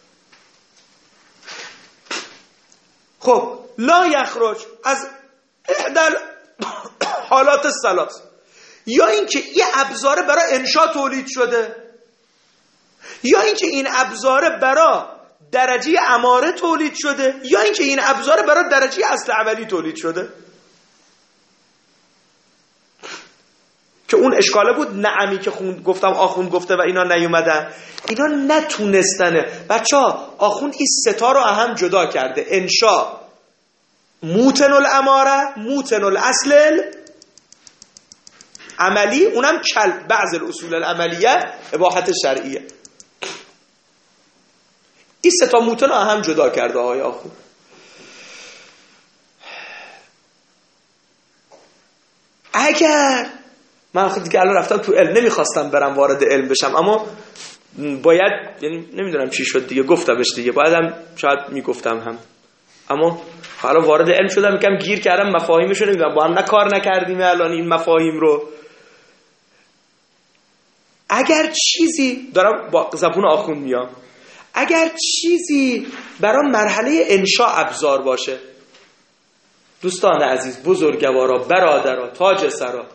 خب لا یخرج از احدى حالات الثلاث، یا اینکه یه ابزاره برای انشا تولید شده، یا اینکه این ابزاره برای درجه اماره تولید شده، یا اینکه این ابزاره برای درجه اصل عملی تولید شده. که اون اشکاله بود نعمی که خون گفتم آخوند گفته و اینا نیومدن، اینا نتونستنه. بچه ها آخوند این ستا رو هم جدا کرده، انشا موتن الاماره، موتن الاصل عملی، اونم کل بعض الاصول العملیه اباحت شرعیه. این ستا موتن رو هم جدا کرده آقای آخوند. اگر من خود دیگه الان رفتم تو علم، نمیخواستم برم وارد علم بشم، اما باید، یعنی نمیدونم چی شد دیگه، گفتمش دیگه، بایدم شاید میگفتم هم، اما حالا وارد علم شدم، یکم گیر کردم، مفاهیمش رو نمیدونم، با هم نکار نکردیم الان این مفاهیم رو. اگر چیزی، دارم با زبون آخوند میام، اگر چیزی برای مرحله انشا ابزار باشه، دوستان عزیز، بزرگوارا، برادرها، تاج سرا،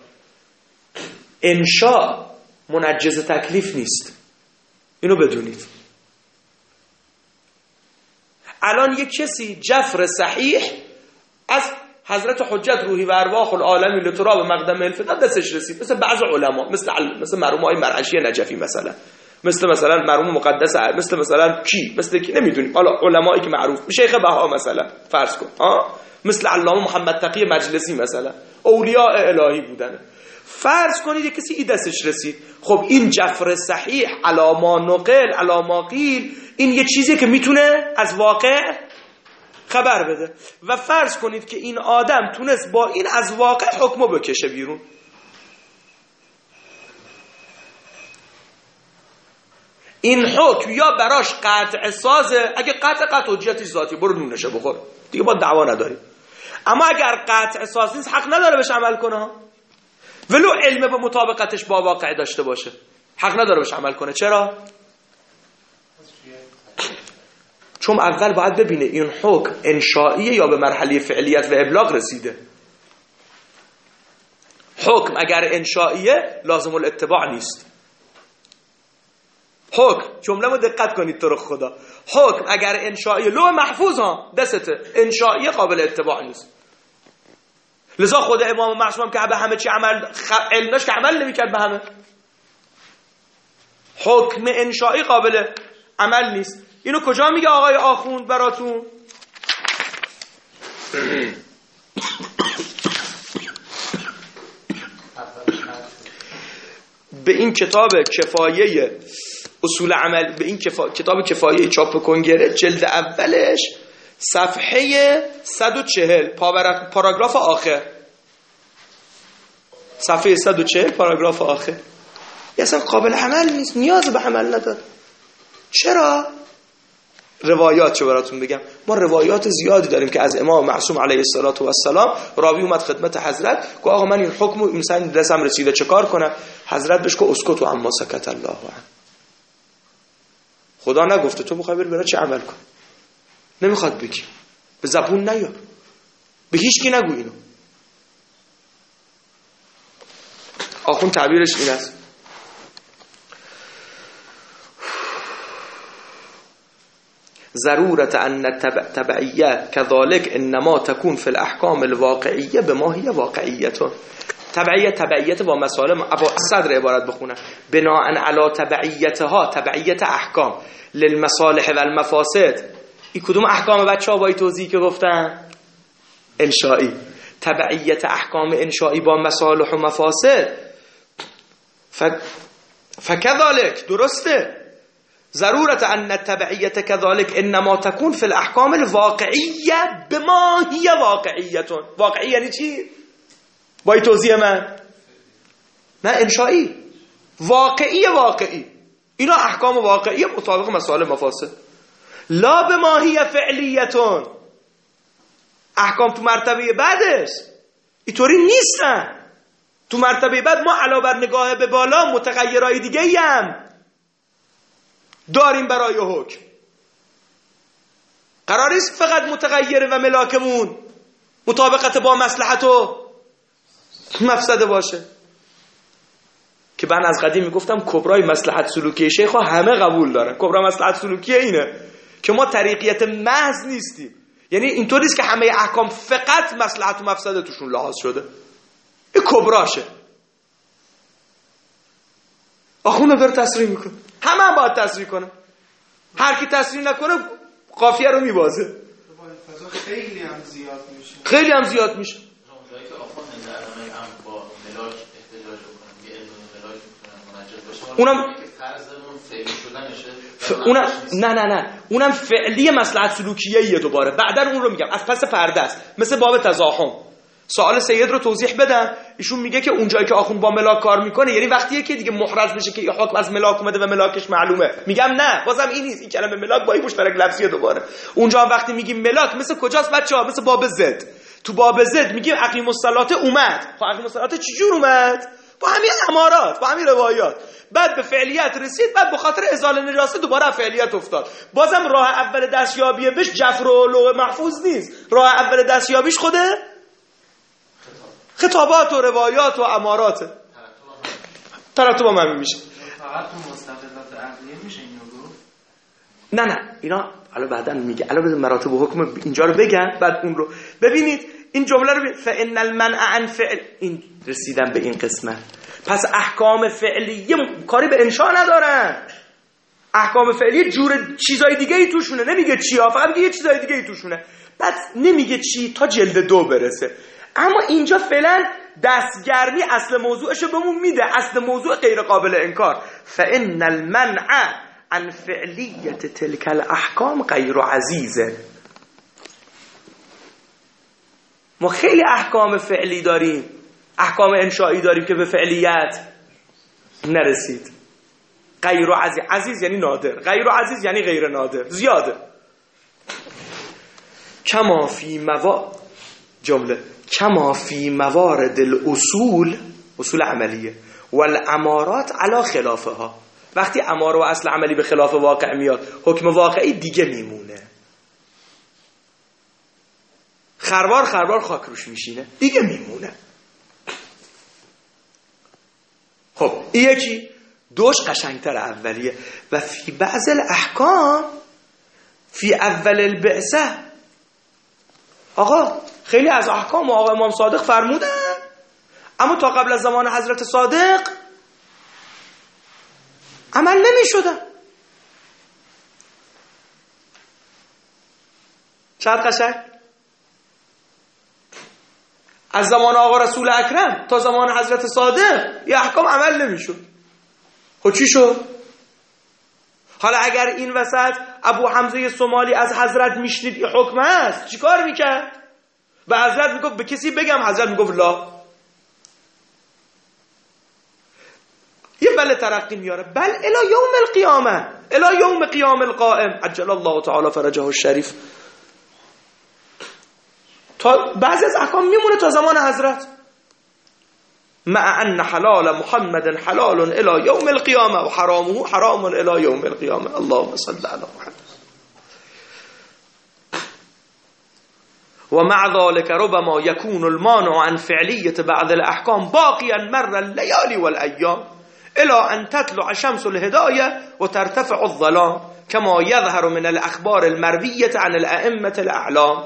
انشا منجز تکلیف نیست، اینو بدونید. الان یک کسی جفر صحیح از حضرت حجت روحی و ارواح العالمی لتراب مقدم الفدا دستش رسید، مثل بعض علما، مثل مثل مرحوم های مرعشی نجفی مثلا، مثل مثلا مرحوم مقدس، مثل مثلا کی، مثل کی نمیدونیم، حالا علمایی که معروف، شیخ بها مثلا فرض کن، ها، مثل علامه محمد تقی مجلسی مثلا، اولیاء الهی بودن. فرض کنید یک کسی ای دستش رسید، خب این جفر صحیح علاما نقل علاما قیل، این یه چیزی که میتونه از واقع خبر بده. و فرض کنید که این آدم تونست با این از واقع حکمو بکشه بیرون. این حکم یا براش قطع سازه، اگه قطع قطع حجتی ذاتی، برو نونشه بخور دیگه، با دعوا نداریم. اما اگر قطع ساز نیست، حق نداره بهش عمل کنه، ولو علم به مطابقتش با واقع داشته باشه، حق نداره بهش عمل کنه. چرا؟ چون اول باید ببینه این حکم انشائیه یا به مرحله فعلیت و ابلاغ رسیده. حکم اگر انشائیه لازم الاتباع نیست. حکم، جمله رو دقت کنید تو رو خدا، حکم اگر انشائیه، لوح محفوظ ها دسته، انشائیه قابل اتباع نیست. لذا خود امام معصوم که به همه چی عمل علم داشت که عمل نمی‌کرد به همه. حکم انشائی قابل عمل نیست. اینو کجا میگه آقای آخوند براتون؟ به این کتاب کفایه اصول عمل به این کفا... کتاب کفایه چاپ کنگره جلد اولش صفحه صد و چهل پاورق... پاراگراف آخر، صفحه صد و چهل پاراگراف آخر. یه اصلا قابل عمل نیست، نیاز به عمل نداره. چرا؟ روایات چه براتون بگم، ما روایات زیادی داریم که از امام معصوم علیه السلام راوی اومد خدمت حضرت گفت آقا من این حکم مثلا رسم رسیده چه کار کنم؟ حضرت بهش گفت اسکت و اما سکت الله عنه. خدا نگفته تو میخوای بری برای چه عمل کن؟ نمیخواد بگی، به زبون نیار، به هیچ کی نگو اینو. آخون تعبیرش این است: ضرورت ان تبعیه كذلك انما تكون في الاحکام الواقعیه بما هي واقعیتون. تبعیه تبعیت با مسائل ابا صدر عبارت بخونم بناء علی تبعیتها، تبعیت احکام للمصالح و المفاسد. این کدوم احکام بچه‌ها با این توضیحی که گفتم؟ انشائی. تبعیت احکام انشائی با مصالح و مفاسد. ف... فكذلك درسته. ضرورت ان التبعیت كذلك انما تكون في الاحکام الواقعیه بما هي واقعیتون. واقعی یعنی چی؟ با این توضیح من نه انشائی، واقعی واقعی. اینا احکام واقعی مطابق مسائل مفاسد. لا بما هي فعلیتون. احکام تو مرتبه بعدش اینطوری نیستن. تو مرتبه بعد ما علاوه بر نگاه به بالا متغیرهای دیگه هم داریم برای حکم. قرار نیست فقط متغیر و ملاکمون مطابقت با مصلحت و مفسده باشه که من از قدیم میگفتم کبرای مصلحت سلوکی شیخ ها همه قبول دارن. کبرای مصلحت سلوکی اینه که ما طریقیت محض نیستیم، یعنی اینطور نیست که همه احکام فقط مصلحت و مفسده توشون لحاظ شده. این کبراشه. آخونه بر تصریح میکنه، همه هم باید تصریح کنه. هر کی تصریح نکنه قافیه رو میبازه. خیلی هم زیاد میشه. خیلی هم زیاد میشه. اونجایی که آخوند در علمای هم با ملاک احتجاج کنن، یه علم ملاک میکنن منجز باشه، اونم طرزمون فعلی شدنشه. ف... اونم نه نه نه اونم فعلی مصلحت سلوکیه دوباره. بعدا اون رو میگم از پس پرده است، مثل باب تزاحم. سوال سید رو توضیح بدم. ایشون میگه که اونجایی که آخوند با ملاک کار میکنه یعنی وقتیه که دیگه محرز بشه که حکم از ملاک اومده و ملاکش معلومه. میگم نه، بازم این نیست. این کلمه ملاک با این مشترک لفظیه دوباره. اونجا وقتی میگیم ملاک مثل کجاست بچه‌ها؟ مثل باب زد. تو باب زد میگیم اقیم الصلات اومد. خب اقیم الصلات چجور اومد؟ با همین امارات، با همین روایات. بعد به فعلیت رسید، بعد به خاطر ازاله نجاسه دوباره فعلیت افتاد. بازم راه اول دستیابی بهش جفر و لوح محفوظ نیست. راه اول دستیابیش خوده خطابات و روایات و امارات. ترتب هم همین میشه. فقط تو مستقلات عقلیه میشه اینو گفت؟ نه نه اینا حالا بعداً میگه. الان بذار مراتب و حکم اینجا رو بگن بعد اون رو ببینید. این جمله رو فإن المنع عن فعل، این رسیدن به این قسمت. پس احکام فعلیه کاری به انشاء ندارن. احکام فعلیه جور چیزای دیگه ای توشونه. نمیگه چیا، فقط میگه یه چیزای دیگه ای توشونه. بعد نمیگه چی تا جلد دو برسه. اما اینجا فعلا دستگرمی اصل موضوعشو بهمون میده. اصل موضوع غیر قابل انکار. فإن المنع عن فعلیت تلک الاحکام غیر عزیزه. ما خیلی احکام فعلی داریم، احکام انشائی داریم که به فعلیت نرسید. غیر عزیز، عزیز یعنی نادر، غیر عزیز یعنی غیر نادر، زیاده. کما فی موا جمله کما فی موارد الاصول، اصول عملیه، والامارات علی خلافها. وقتی اماره و اصل عملی به خلاف واقع میاد، حکم واقعی دیگه میمونه. خروار خروار خاک روش میشینه، دیگه میمونه. خب این یکی دوش قشنگتر اولیه. و فی بعض الاحکام فی اول البعثه. آقا خیلی از احکام آقا امام صادق فرمودن، اما تا قبل از زمان حضرت صادق عمل نمی شدن. چقدر قشنگ. از زمان آقا رسول اکرم تا زمان حضرت صادق یه احکام عمل نمی شد. خب چی شد؟ حالا اگر این وسط ابو حمزه صومالی از حضرت میشنید این حکم هست چیکار میکرد؟ و حضرت میگفت به کسی بگم؟ حضرت میگفت لا. یه بله ترقی میاره، بل الی یوم القیامه، الی یوم قیام القائم عجل الله تعالی فرجه الشریف. تا بعضی از احکام میمونه تا زمان حضرت. مع ان حلال محمد حلال الى یوم القیامه و حرامه حرام الى یوم القیامه. اللهم صل علی محمد. و مع ذلك ربما يكون المانع عن فعلية بعض الأحكام باقيا مر الليالي والأيام إلى أن تطلع شمس الهداية وترتفع الظلام كما يظهر من الأخبار المروية عن الأئمة الأعلام.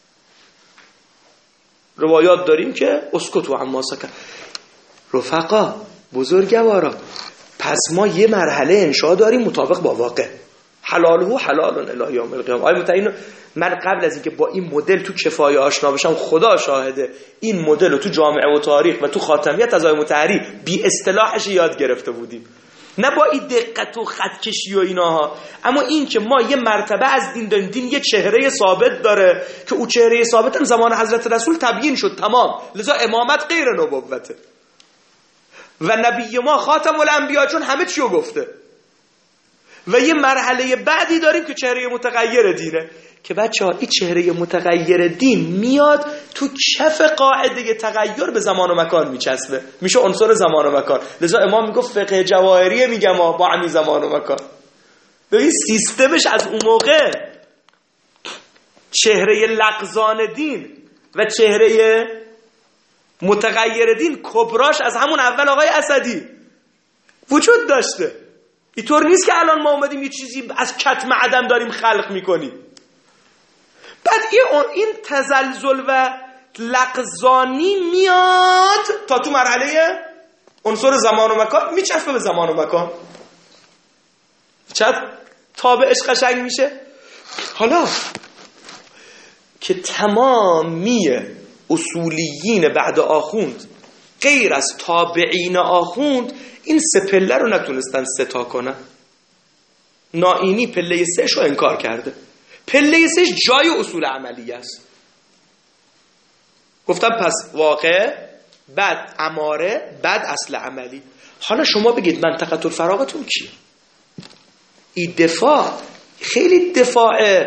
روایات داریم که اسکتوا عما سکت. رفقا بزرگوارا، پس ما یه مرحله انشاء داریم مطابق با واقع. حلاله حلال الی یوم القیامه. آیا متعین من قبل از اینکه با این مدل تو کفایه آشنا بشم، خدا شاهده این مدل رو تو جامعه و تاریخ و تو خاتمیت از آیه مطهری بی اصطلاحش یاد گرفته بودیم، نه با این دقت و خطکشی و ایناها. اما این که ما یه مرتبه از دین داریم، دین یه چهره ثابت داره که او چهره ثابت هم زمان حضرت رسول تبیین شد تمام، لذا امامت غیر نبوته و نبی ما خاتم الانبیا چون همه چیو گفته. و یه مرحله بعدی داریم که چهره متغیر دینه که بچه ها این چهره متغیر دین میاد تو کف قاعده تغییر به زمان و مکان میچسبه، میشه عنصر زمان و مکان. لذا امام میگفت فقه جواهریه میگم با همین زمان و مکان. ببین سیستمش از اون موقع چهره لغزان دین و چهره متغیر دین کبراش از همون اول آقای اسدی وجود داشته. اینطور نیست که الان ما اومدیم یه چیزی از کتم عدم داریم خلق میکنیم. بعد این تزلزل و لغزانی میاد تا تو مرحله عنصر زمان و مکان میچسبه به زمان و مکان، چقدر تابعش قشنگ میشه. حالا که تمامی اصولیین بعد آخوند غیر از تابعین آخوند این سه پله رو نتونستن ستا کنن. نائینی پله سهش رو انکار کرده. پله سهش جای اصول عملی است. گفتم پس واقع، بعد اماره، بعد اصل عملی. حالا شما بگید منطقه الفراغتون کیه؟ این دفاع خیلی دفاع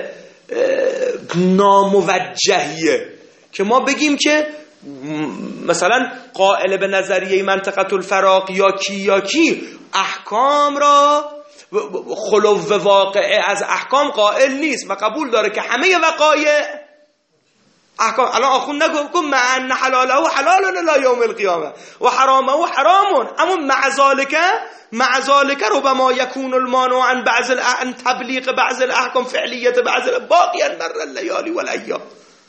ناموجهیه که ما بگیم که مثلا قائل به نظریه منطقه الفراغ یا کی یا کی احکام را خلو واقعه از احکام قائل نیست و قبول داره که همه وقایع احکام. الان آخون نگفت مع ان حلاله حلال الی یوم القیامه و حرامه حرام، اما مع ذلك مع ذلك ربما يكون المانع عن بعض عن تبلیغ بعض الاحکام فعلیه بعض باقیا مر الليالي والايام.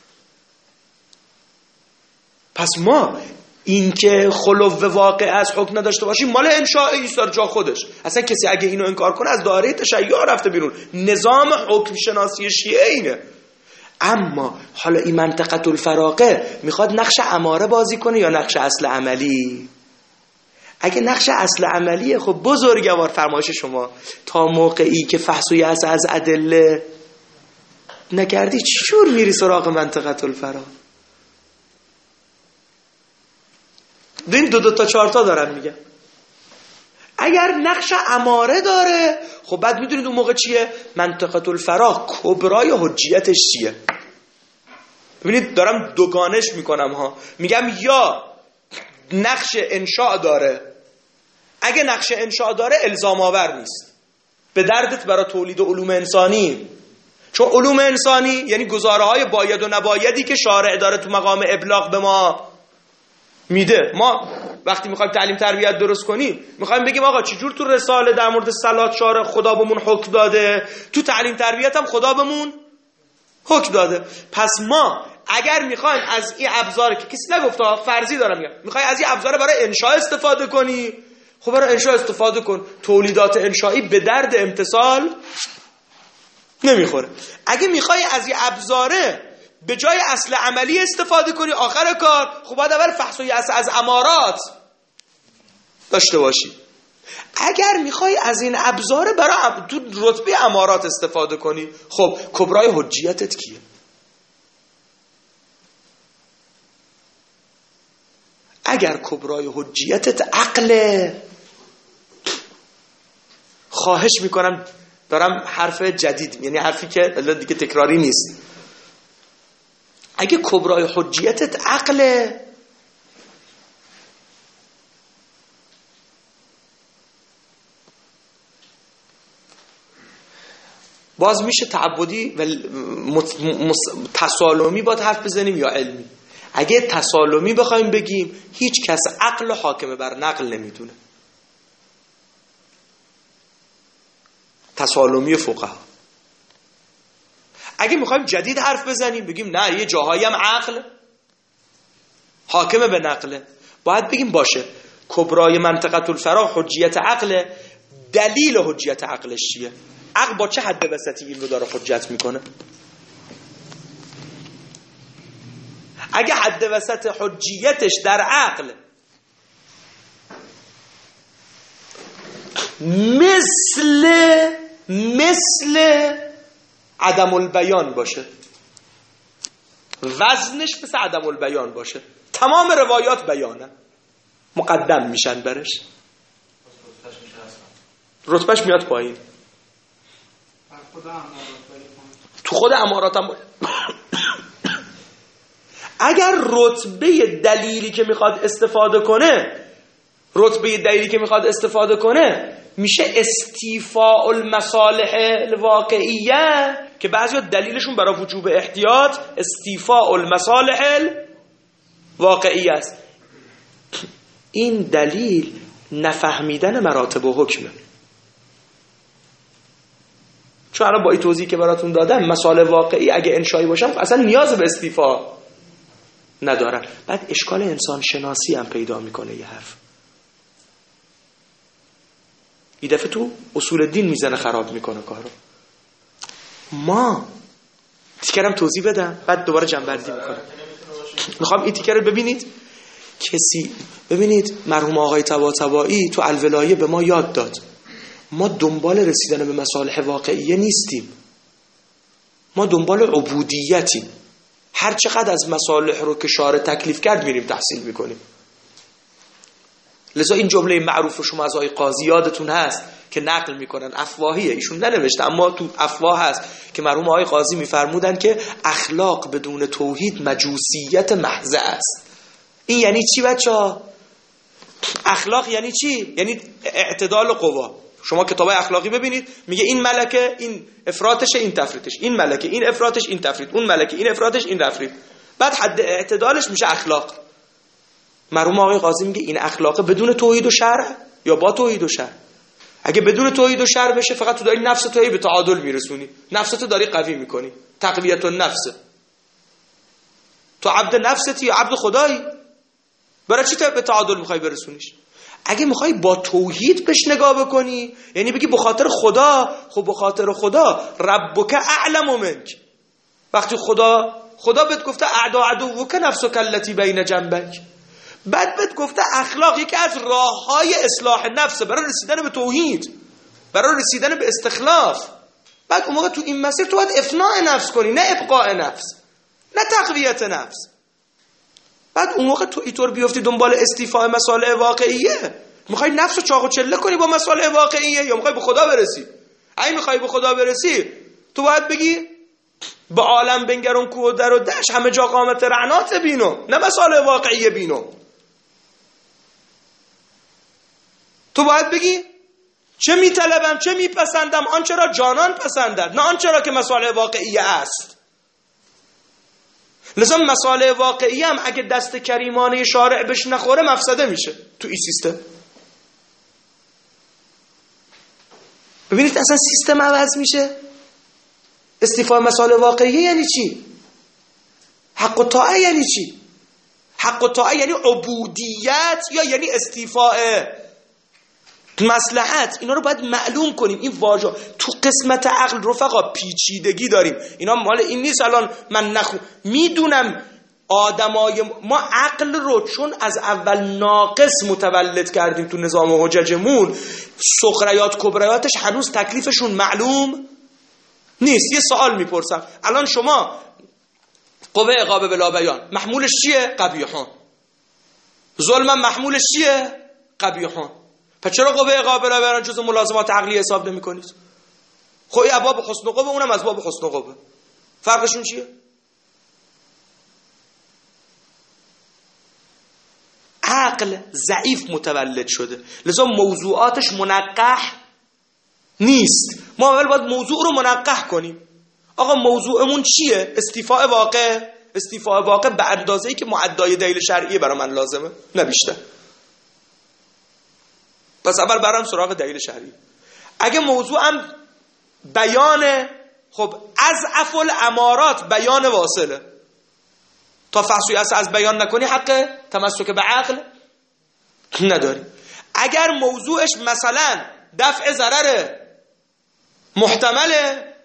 پس ما این که خلو واقع از حکم نداشته باشیم مال انشاء ایثار جا خودش. اصلا کسی اگه اینو انکار کنه از دایره تشیع رفته بیرون. نظام حکم شناسی شیعه اینه. اما حالا این منطقه الفراغه میخواد نقش اماره بازی کنه یا نقش اصل عملی؟ اگه نقش اصل عملیه خب بزرگوار فرمایش شما تا موقعی که فحصوی از از ادله نکردی چجور میری سراغ منطقه الفراغ؟ این دو دو تا چهار تا دارم میگم. اگر نقش اماره داره خب بعد میدونید اون موقع چیه؟ منطقه الفراغ کبرای حجیتش چیه؟ ببینید دارم دوگانش میکنم ها. میگم یا نقش انشاء داره، اگه نقش انشاء داره الزام آور نیست به دردت برای تولید علوم انسانی، چون علوم انسانی یعنی گزاره های باید و نبایدی که شارع داره تو مقام ابلاغ به ما میده. ما وقتی میخوایم تعلیم تربیت درست کنیم میخوایم بگیم آقا چجور تو رساله در مورد صلات شارع خدا بهمون حکم داده، تو تعلیم تربیت هم خدا بهمون حکم داده. پس ما اگر میخوایم از این ابزار که کسی نگفته فرضی دارم میگم، میخوای از این ابزار برای انشاء استفاده کنی، خب برای انشاء استفاده کن. تولیدات انشایی به درد امتصال نمیخوره. اگه میخوای از این ابزاره به جای اصل عملی استفاده کنی آخر کار، خب باید اول فحص و یأس از امارات داشته باشی. اگر میخوای از این ابزار برای تو رتبه امارات استفاده کنی، خب کبرای حجیتت کیه؟ اگر کبرای حجیتت عقله، خواهش میکنم دارم حرف جدید، یعنی حرفی که دیگه تکراری نیست، اگه کبرای حجیتت عقله، باز میشه تعبدی و تسالمی باید حرف بزنیم یا علمی. اگه تسالمی بخوایم بگیم، هیچ کس عقل حاکم بر نقل نمیدونه. تسالمی فقها. اگه میخوایم جدید حرف بزنیم بگیم نه، یه جاهایی هم عقل حاکم به نقله، باید بگیم باشه کبرای منطقه الفراغ حجیت عقل، دلیل حجیت عقلش چیه؟ عقل با چه حد وسطی این رو داره حجت میکنه؟ اگه حد وسط حجیتش در عقل مثل مثل عدم البیان باشه، وزنش مثل عدم البیان باشه، تمام روایات بیانه، مقدم میشن برش، رتبهش میاد پایین. تو خود امارات هم اگر رتبه دلیلی که میخواد استفاده کنه رتبه دلیلی که میخواد استفاده کنه میشه استیفاء المصالح الواقعیه، که بعضی دلیلشون برای وجوب احتیاط استیفاء المصالح الواقعیه است. این دلیل نفهمیدن مراتب و حکمه. چون الان با این توضیحی که براتون دادم، مصالح واقعی اگه انشایی باشن اصلا نیاز به استیفا ندارن. بعد اشکال انسان شناسی هم پیدا میکنه یه حرف، این دفعه تو اصول دین میزنه خراب میکنه کارو. ما تیکرم توضیح بدم بعد دوباره جنبندی میکنم. میخوام این تیکر رو ببینید. کسی ببینید مرحوم آقای طباطبایی تو الولایه به ما یاد داد ما دنبال رسیدن به مصالح واقعیه نیستیم، ما دنبال عبودیتیم. هر چقدر از مصالح رو که شارع تکلیف کرد میریم تحصیل میکنیم. لذا این جمله معروف شما از آقای قاضی یادتون هست که نقل میکنن، افواهیه، ایشون ننوشته اما تو افواه هست که مرحوم آقای قاضی میفرمودن که اخلاق بدون توحید مجوسیت محض است. این یعنی چی بچه‌ها؟ اخلاق یعنی چی؟ یعنی اعتدال قوا. شما کتابای اخلاقی ببینید میگه این ملکه این افراطشه این تفریطش، این ملکه این افراطش این تفریط، اون ملکه این افراطش این تفریط، بعد حد اعتدالش میشه اخلاق. مرحوم آقای قاضی میگه این اخلاق بدون توحید و شرع یا با توحید و شرع؟ اگه بدون توحید و شرع بشه فقط تو داری نفس تو به تعادل میرسونی، نفستو داری قوی میکنی، تقویت النفس. تو عبد نفستی یا عبد خدایی؟ برای چی به تعادل میخوای برسونیش؟ اگه میخوای با توحید بهش نگاه بکنی، یعنی بگی به خاطر خدا، خب به خاطر خدا ربک اعلم منک. وقتی خدا خدا بهت گفته اعدا عدوک نفسک التی بین جنبک، بعد بهت گفته اخلاق یکی از راههای اصلاح نفس برای رسیدن به توحید، برای رسیدن به استخلاف. بعد اون موقع تو این مسیر تو باید افناء نفس کنی، نه ابقاء نفس، نه تقویت نفس. بعد اون موقع تو اینطور بیفتی دنبال استیفاء مصالح واقعیه. میخوای نفسو چاق و چله کنی با مصالح واقعیه یا میخوای به خدا برسی؟ اگه میخوای به خدا برسی تو باید بگی به عالم بنگرون کوه و در و دشت همه جا قامت رعنات بینو، نه مصالح واقعیه بینو. تو باید بگی چه میطلبم چه میپسندم آنچه را جانان پسندد، نه آنچه را که مصالح واقعیه است. لذا مصالح واقعی هم اگه دست کریمانه شارع بهش نخوره مفسده میشه تو این سیستم. ببینید اصلا سیستم عوض میشه. استیفاء مصالح واقعی یعنی چی؟ حق و طاعه یعنی چی؟ حق و طاعه یعنی عبودیت یا یعنی استیفاء مصلحت؟ اینا رو باید معلوم کنیم. این واژه تو قسمت عقل رفقا پیچیدگی داریم. اینا مال این نیست الان من نخو میدونم آدمای ما عقل رو چون از اول ناقص متولد کردیم تو نظام حججمون، صغریات کبریاتش هنوز تکلیفشون معلوم نیست. یه سوال میپرسم الان، شما قوه عقاب بلا بیان محمولش چیه؟ قبیحان. ظلم محمولش چیه؟ قبیحان. پس چرا قوه عقاب بلا بیان جزء ملازمات عقلی حساب نمی‌کنید؟ خب این باب حسن قوه، اونم از باب حسن قوه، فرقشون چیه؟ عقل ضعیف متولد شده، لذا موضوعاتش منقح نیست. ما اول باید موضوع رو منقح کنیم. آقا موضوعمون چیه؟ استیفاء واقع. استیفاء واقع به اندازه‌ای که معدای دلیل شرعیه برای من لازمه، نه بیشتر. پس اول برام سراغ دلیل شرعی. اگه موضوعم بیانه، خب از افعال امارات بیان واصله. تا فحص و از بیان نکنی حق تمسک به عقل نداری. اگر موضوعش مثلا دفع ضرر محتمله،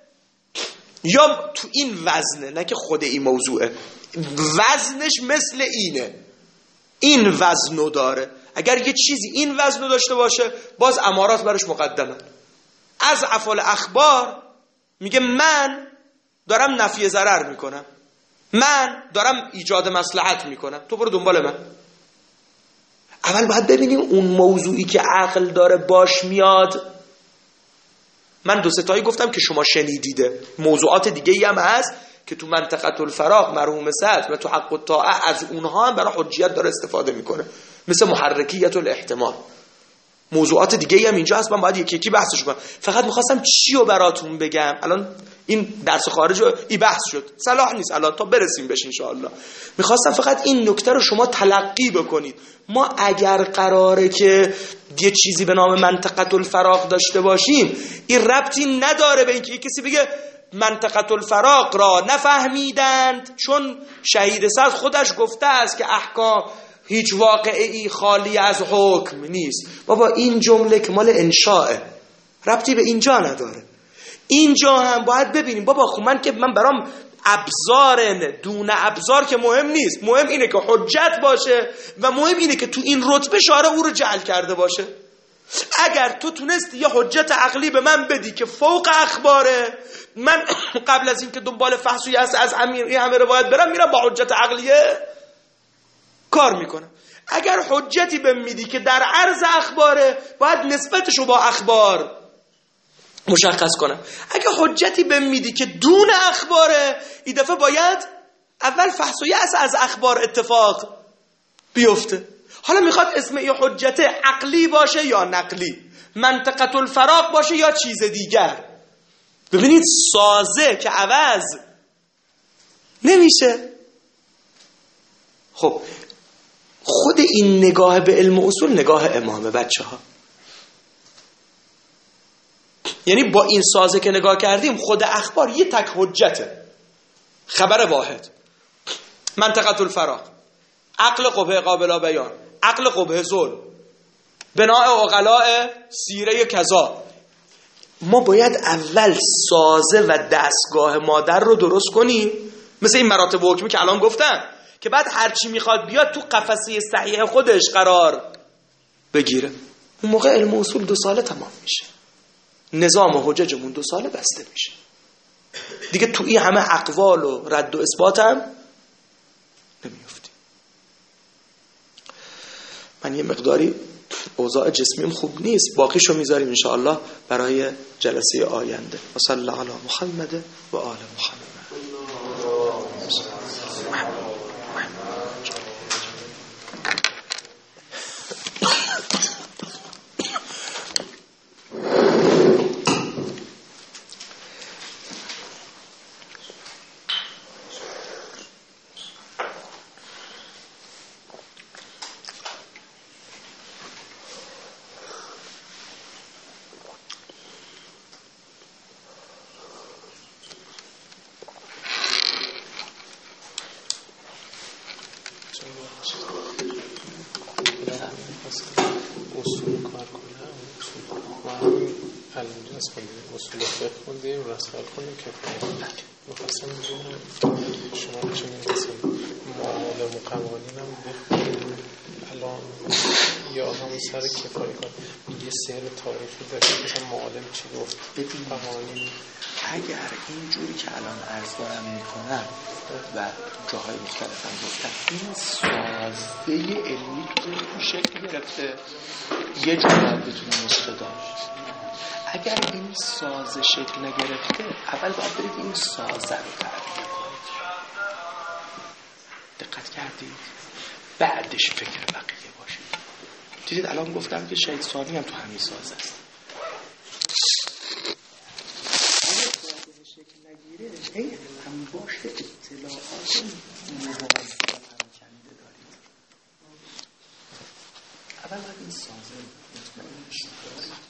یا تو این وزنه، نه که خود این موضوعه، وزنش مثل اینه، این وزنو داره. اگر یه چیزی این وزنو داشته باشه، باز امارات برش مقدمه. از افعال اخبار میگه من دارم نفی ضرر میکنم، من دارم ایجاد مصلحت میکنم، تو برو دنبال من. اول باید ببینیم اون موضوعی که عقل داره باش میاد. من دو ستایی گفتم که شما شنیدیده، موضوعات دیگه ای هم هست که تو منطقه الفراق مرحوم سعد و تو حق الطاعه از اونها هم برای حجیت داره استفاده میکنه، مثل محرکیت الاحتمال. موضوعات دیگه ای هم اینجا هست، من باید یکی یکی بحثش کنم. فقط میخواستم چی رو براتون بگم. الان این درس خارج ای بحث شد، صلاح نیست الان تا برسیم بهش ان شاء الله. میخواستم فقط این نکته رو شما تلقی بکنید. ما اگر قراره که یه چیزی به نام منطقه الفراق داشته باشیم، این ربطی نداره به اینکه کسی بگه منطقه الفراق را نفهمیدند چون شهید صدر خودش گفته است که احکام هیچ واقعی خالی از حکم نیست. بابا این جمله که مال انشاءه، ربطی به اینجا نداره. اینجا هم باید ببینیم بابا خب من که من برام ابزار دون ابزار که مهم نیست، مهم اینه که حجت باشه و مهم اینه که تو این رتبه شارع او رو جعل کرده باشه. اگر تو تونستی یه حجت عقلی به من بدی که فوق اخباره، من قبل از این که دنبال فحصی است از امیر این همه روایت برم، میرم با حجت عقلیه کار میکنم. اگر حجتی بهم میدی که در عرض اخباره، باید نسبتشو با اخبار مشخص کنم. اگه حجتی بهم میدی که دون اخباره، این دفعه باید اول فحص و یأس از اخبار اتفاق بیفته. حالا میخواد اسم این حجت عقلی باشه یا نقلی، منطقه الفراق باشه یا چیز دیگر. ببینید سازه که عوض نمیشه. خب خود این نگاه به علم اصول نگاه امامه بچه ها. یعنی با این سازه که نگاه کردیم، خود اخبار یه تک حجته، خبر واحد، منطقه الفراق، عقل قبه قابل بیان، عقل قبه ظلم، بناء عقلاء سیره کذا. ما باید اول سازه و دستگاه مادر رو درست کنیم، مثل این مراتب حکمی که الان گفتم، که بعد هرچی میخواد بیاد تو قفسه صحیح خودش قرار بگیره. اون موقع علم اصول دو ساله تمام میشه، نظام و حججمون دو ساله بسته میشه دیگه. تو این همه اقوال و رد و اثبات هم نمیفتیم. من یه مقداری اوضاع جسمیم خوب نیست، باقیشو میذاریم انشاءالله برای جلسه آینده. و صلی الله علی محمد و آل محمد. اصول کار کنه، اصول از خوندیم اصول فقه خوندیم رسال خوندیم کفایت میخواستم ببینم شما چه می‌رسیم معامله و قوانین هم بخونیم الان یا همون سر کفایت کنیم یه سیر تاریخی داریم مثلا معالم چی گفت قوانین اگر اینجوری که الان عرض دارم میکنم و جاهای مختلف هم گفتم این سازه علمی تو شکل گرفته یه جمعه بتونیم نسخه داشت اگر این سازه شکل نگرفته اول باید برید این سازه رو تعریف کنید دقت کردید بعدش فکر بقیه باشید دیدید الان گفتم که شهید ثانی هم تو همین سازه است هی انباشت اطلاعات موازی پراکنده دارید اول باید این سازه مطمئن بشید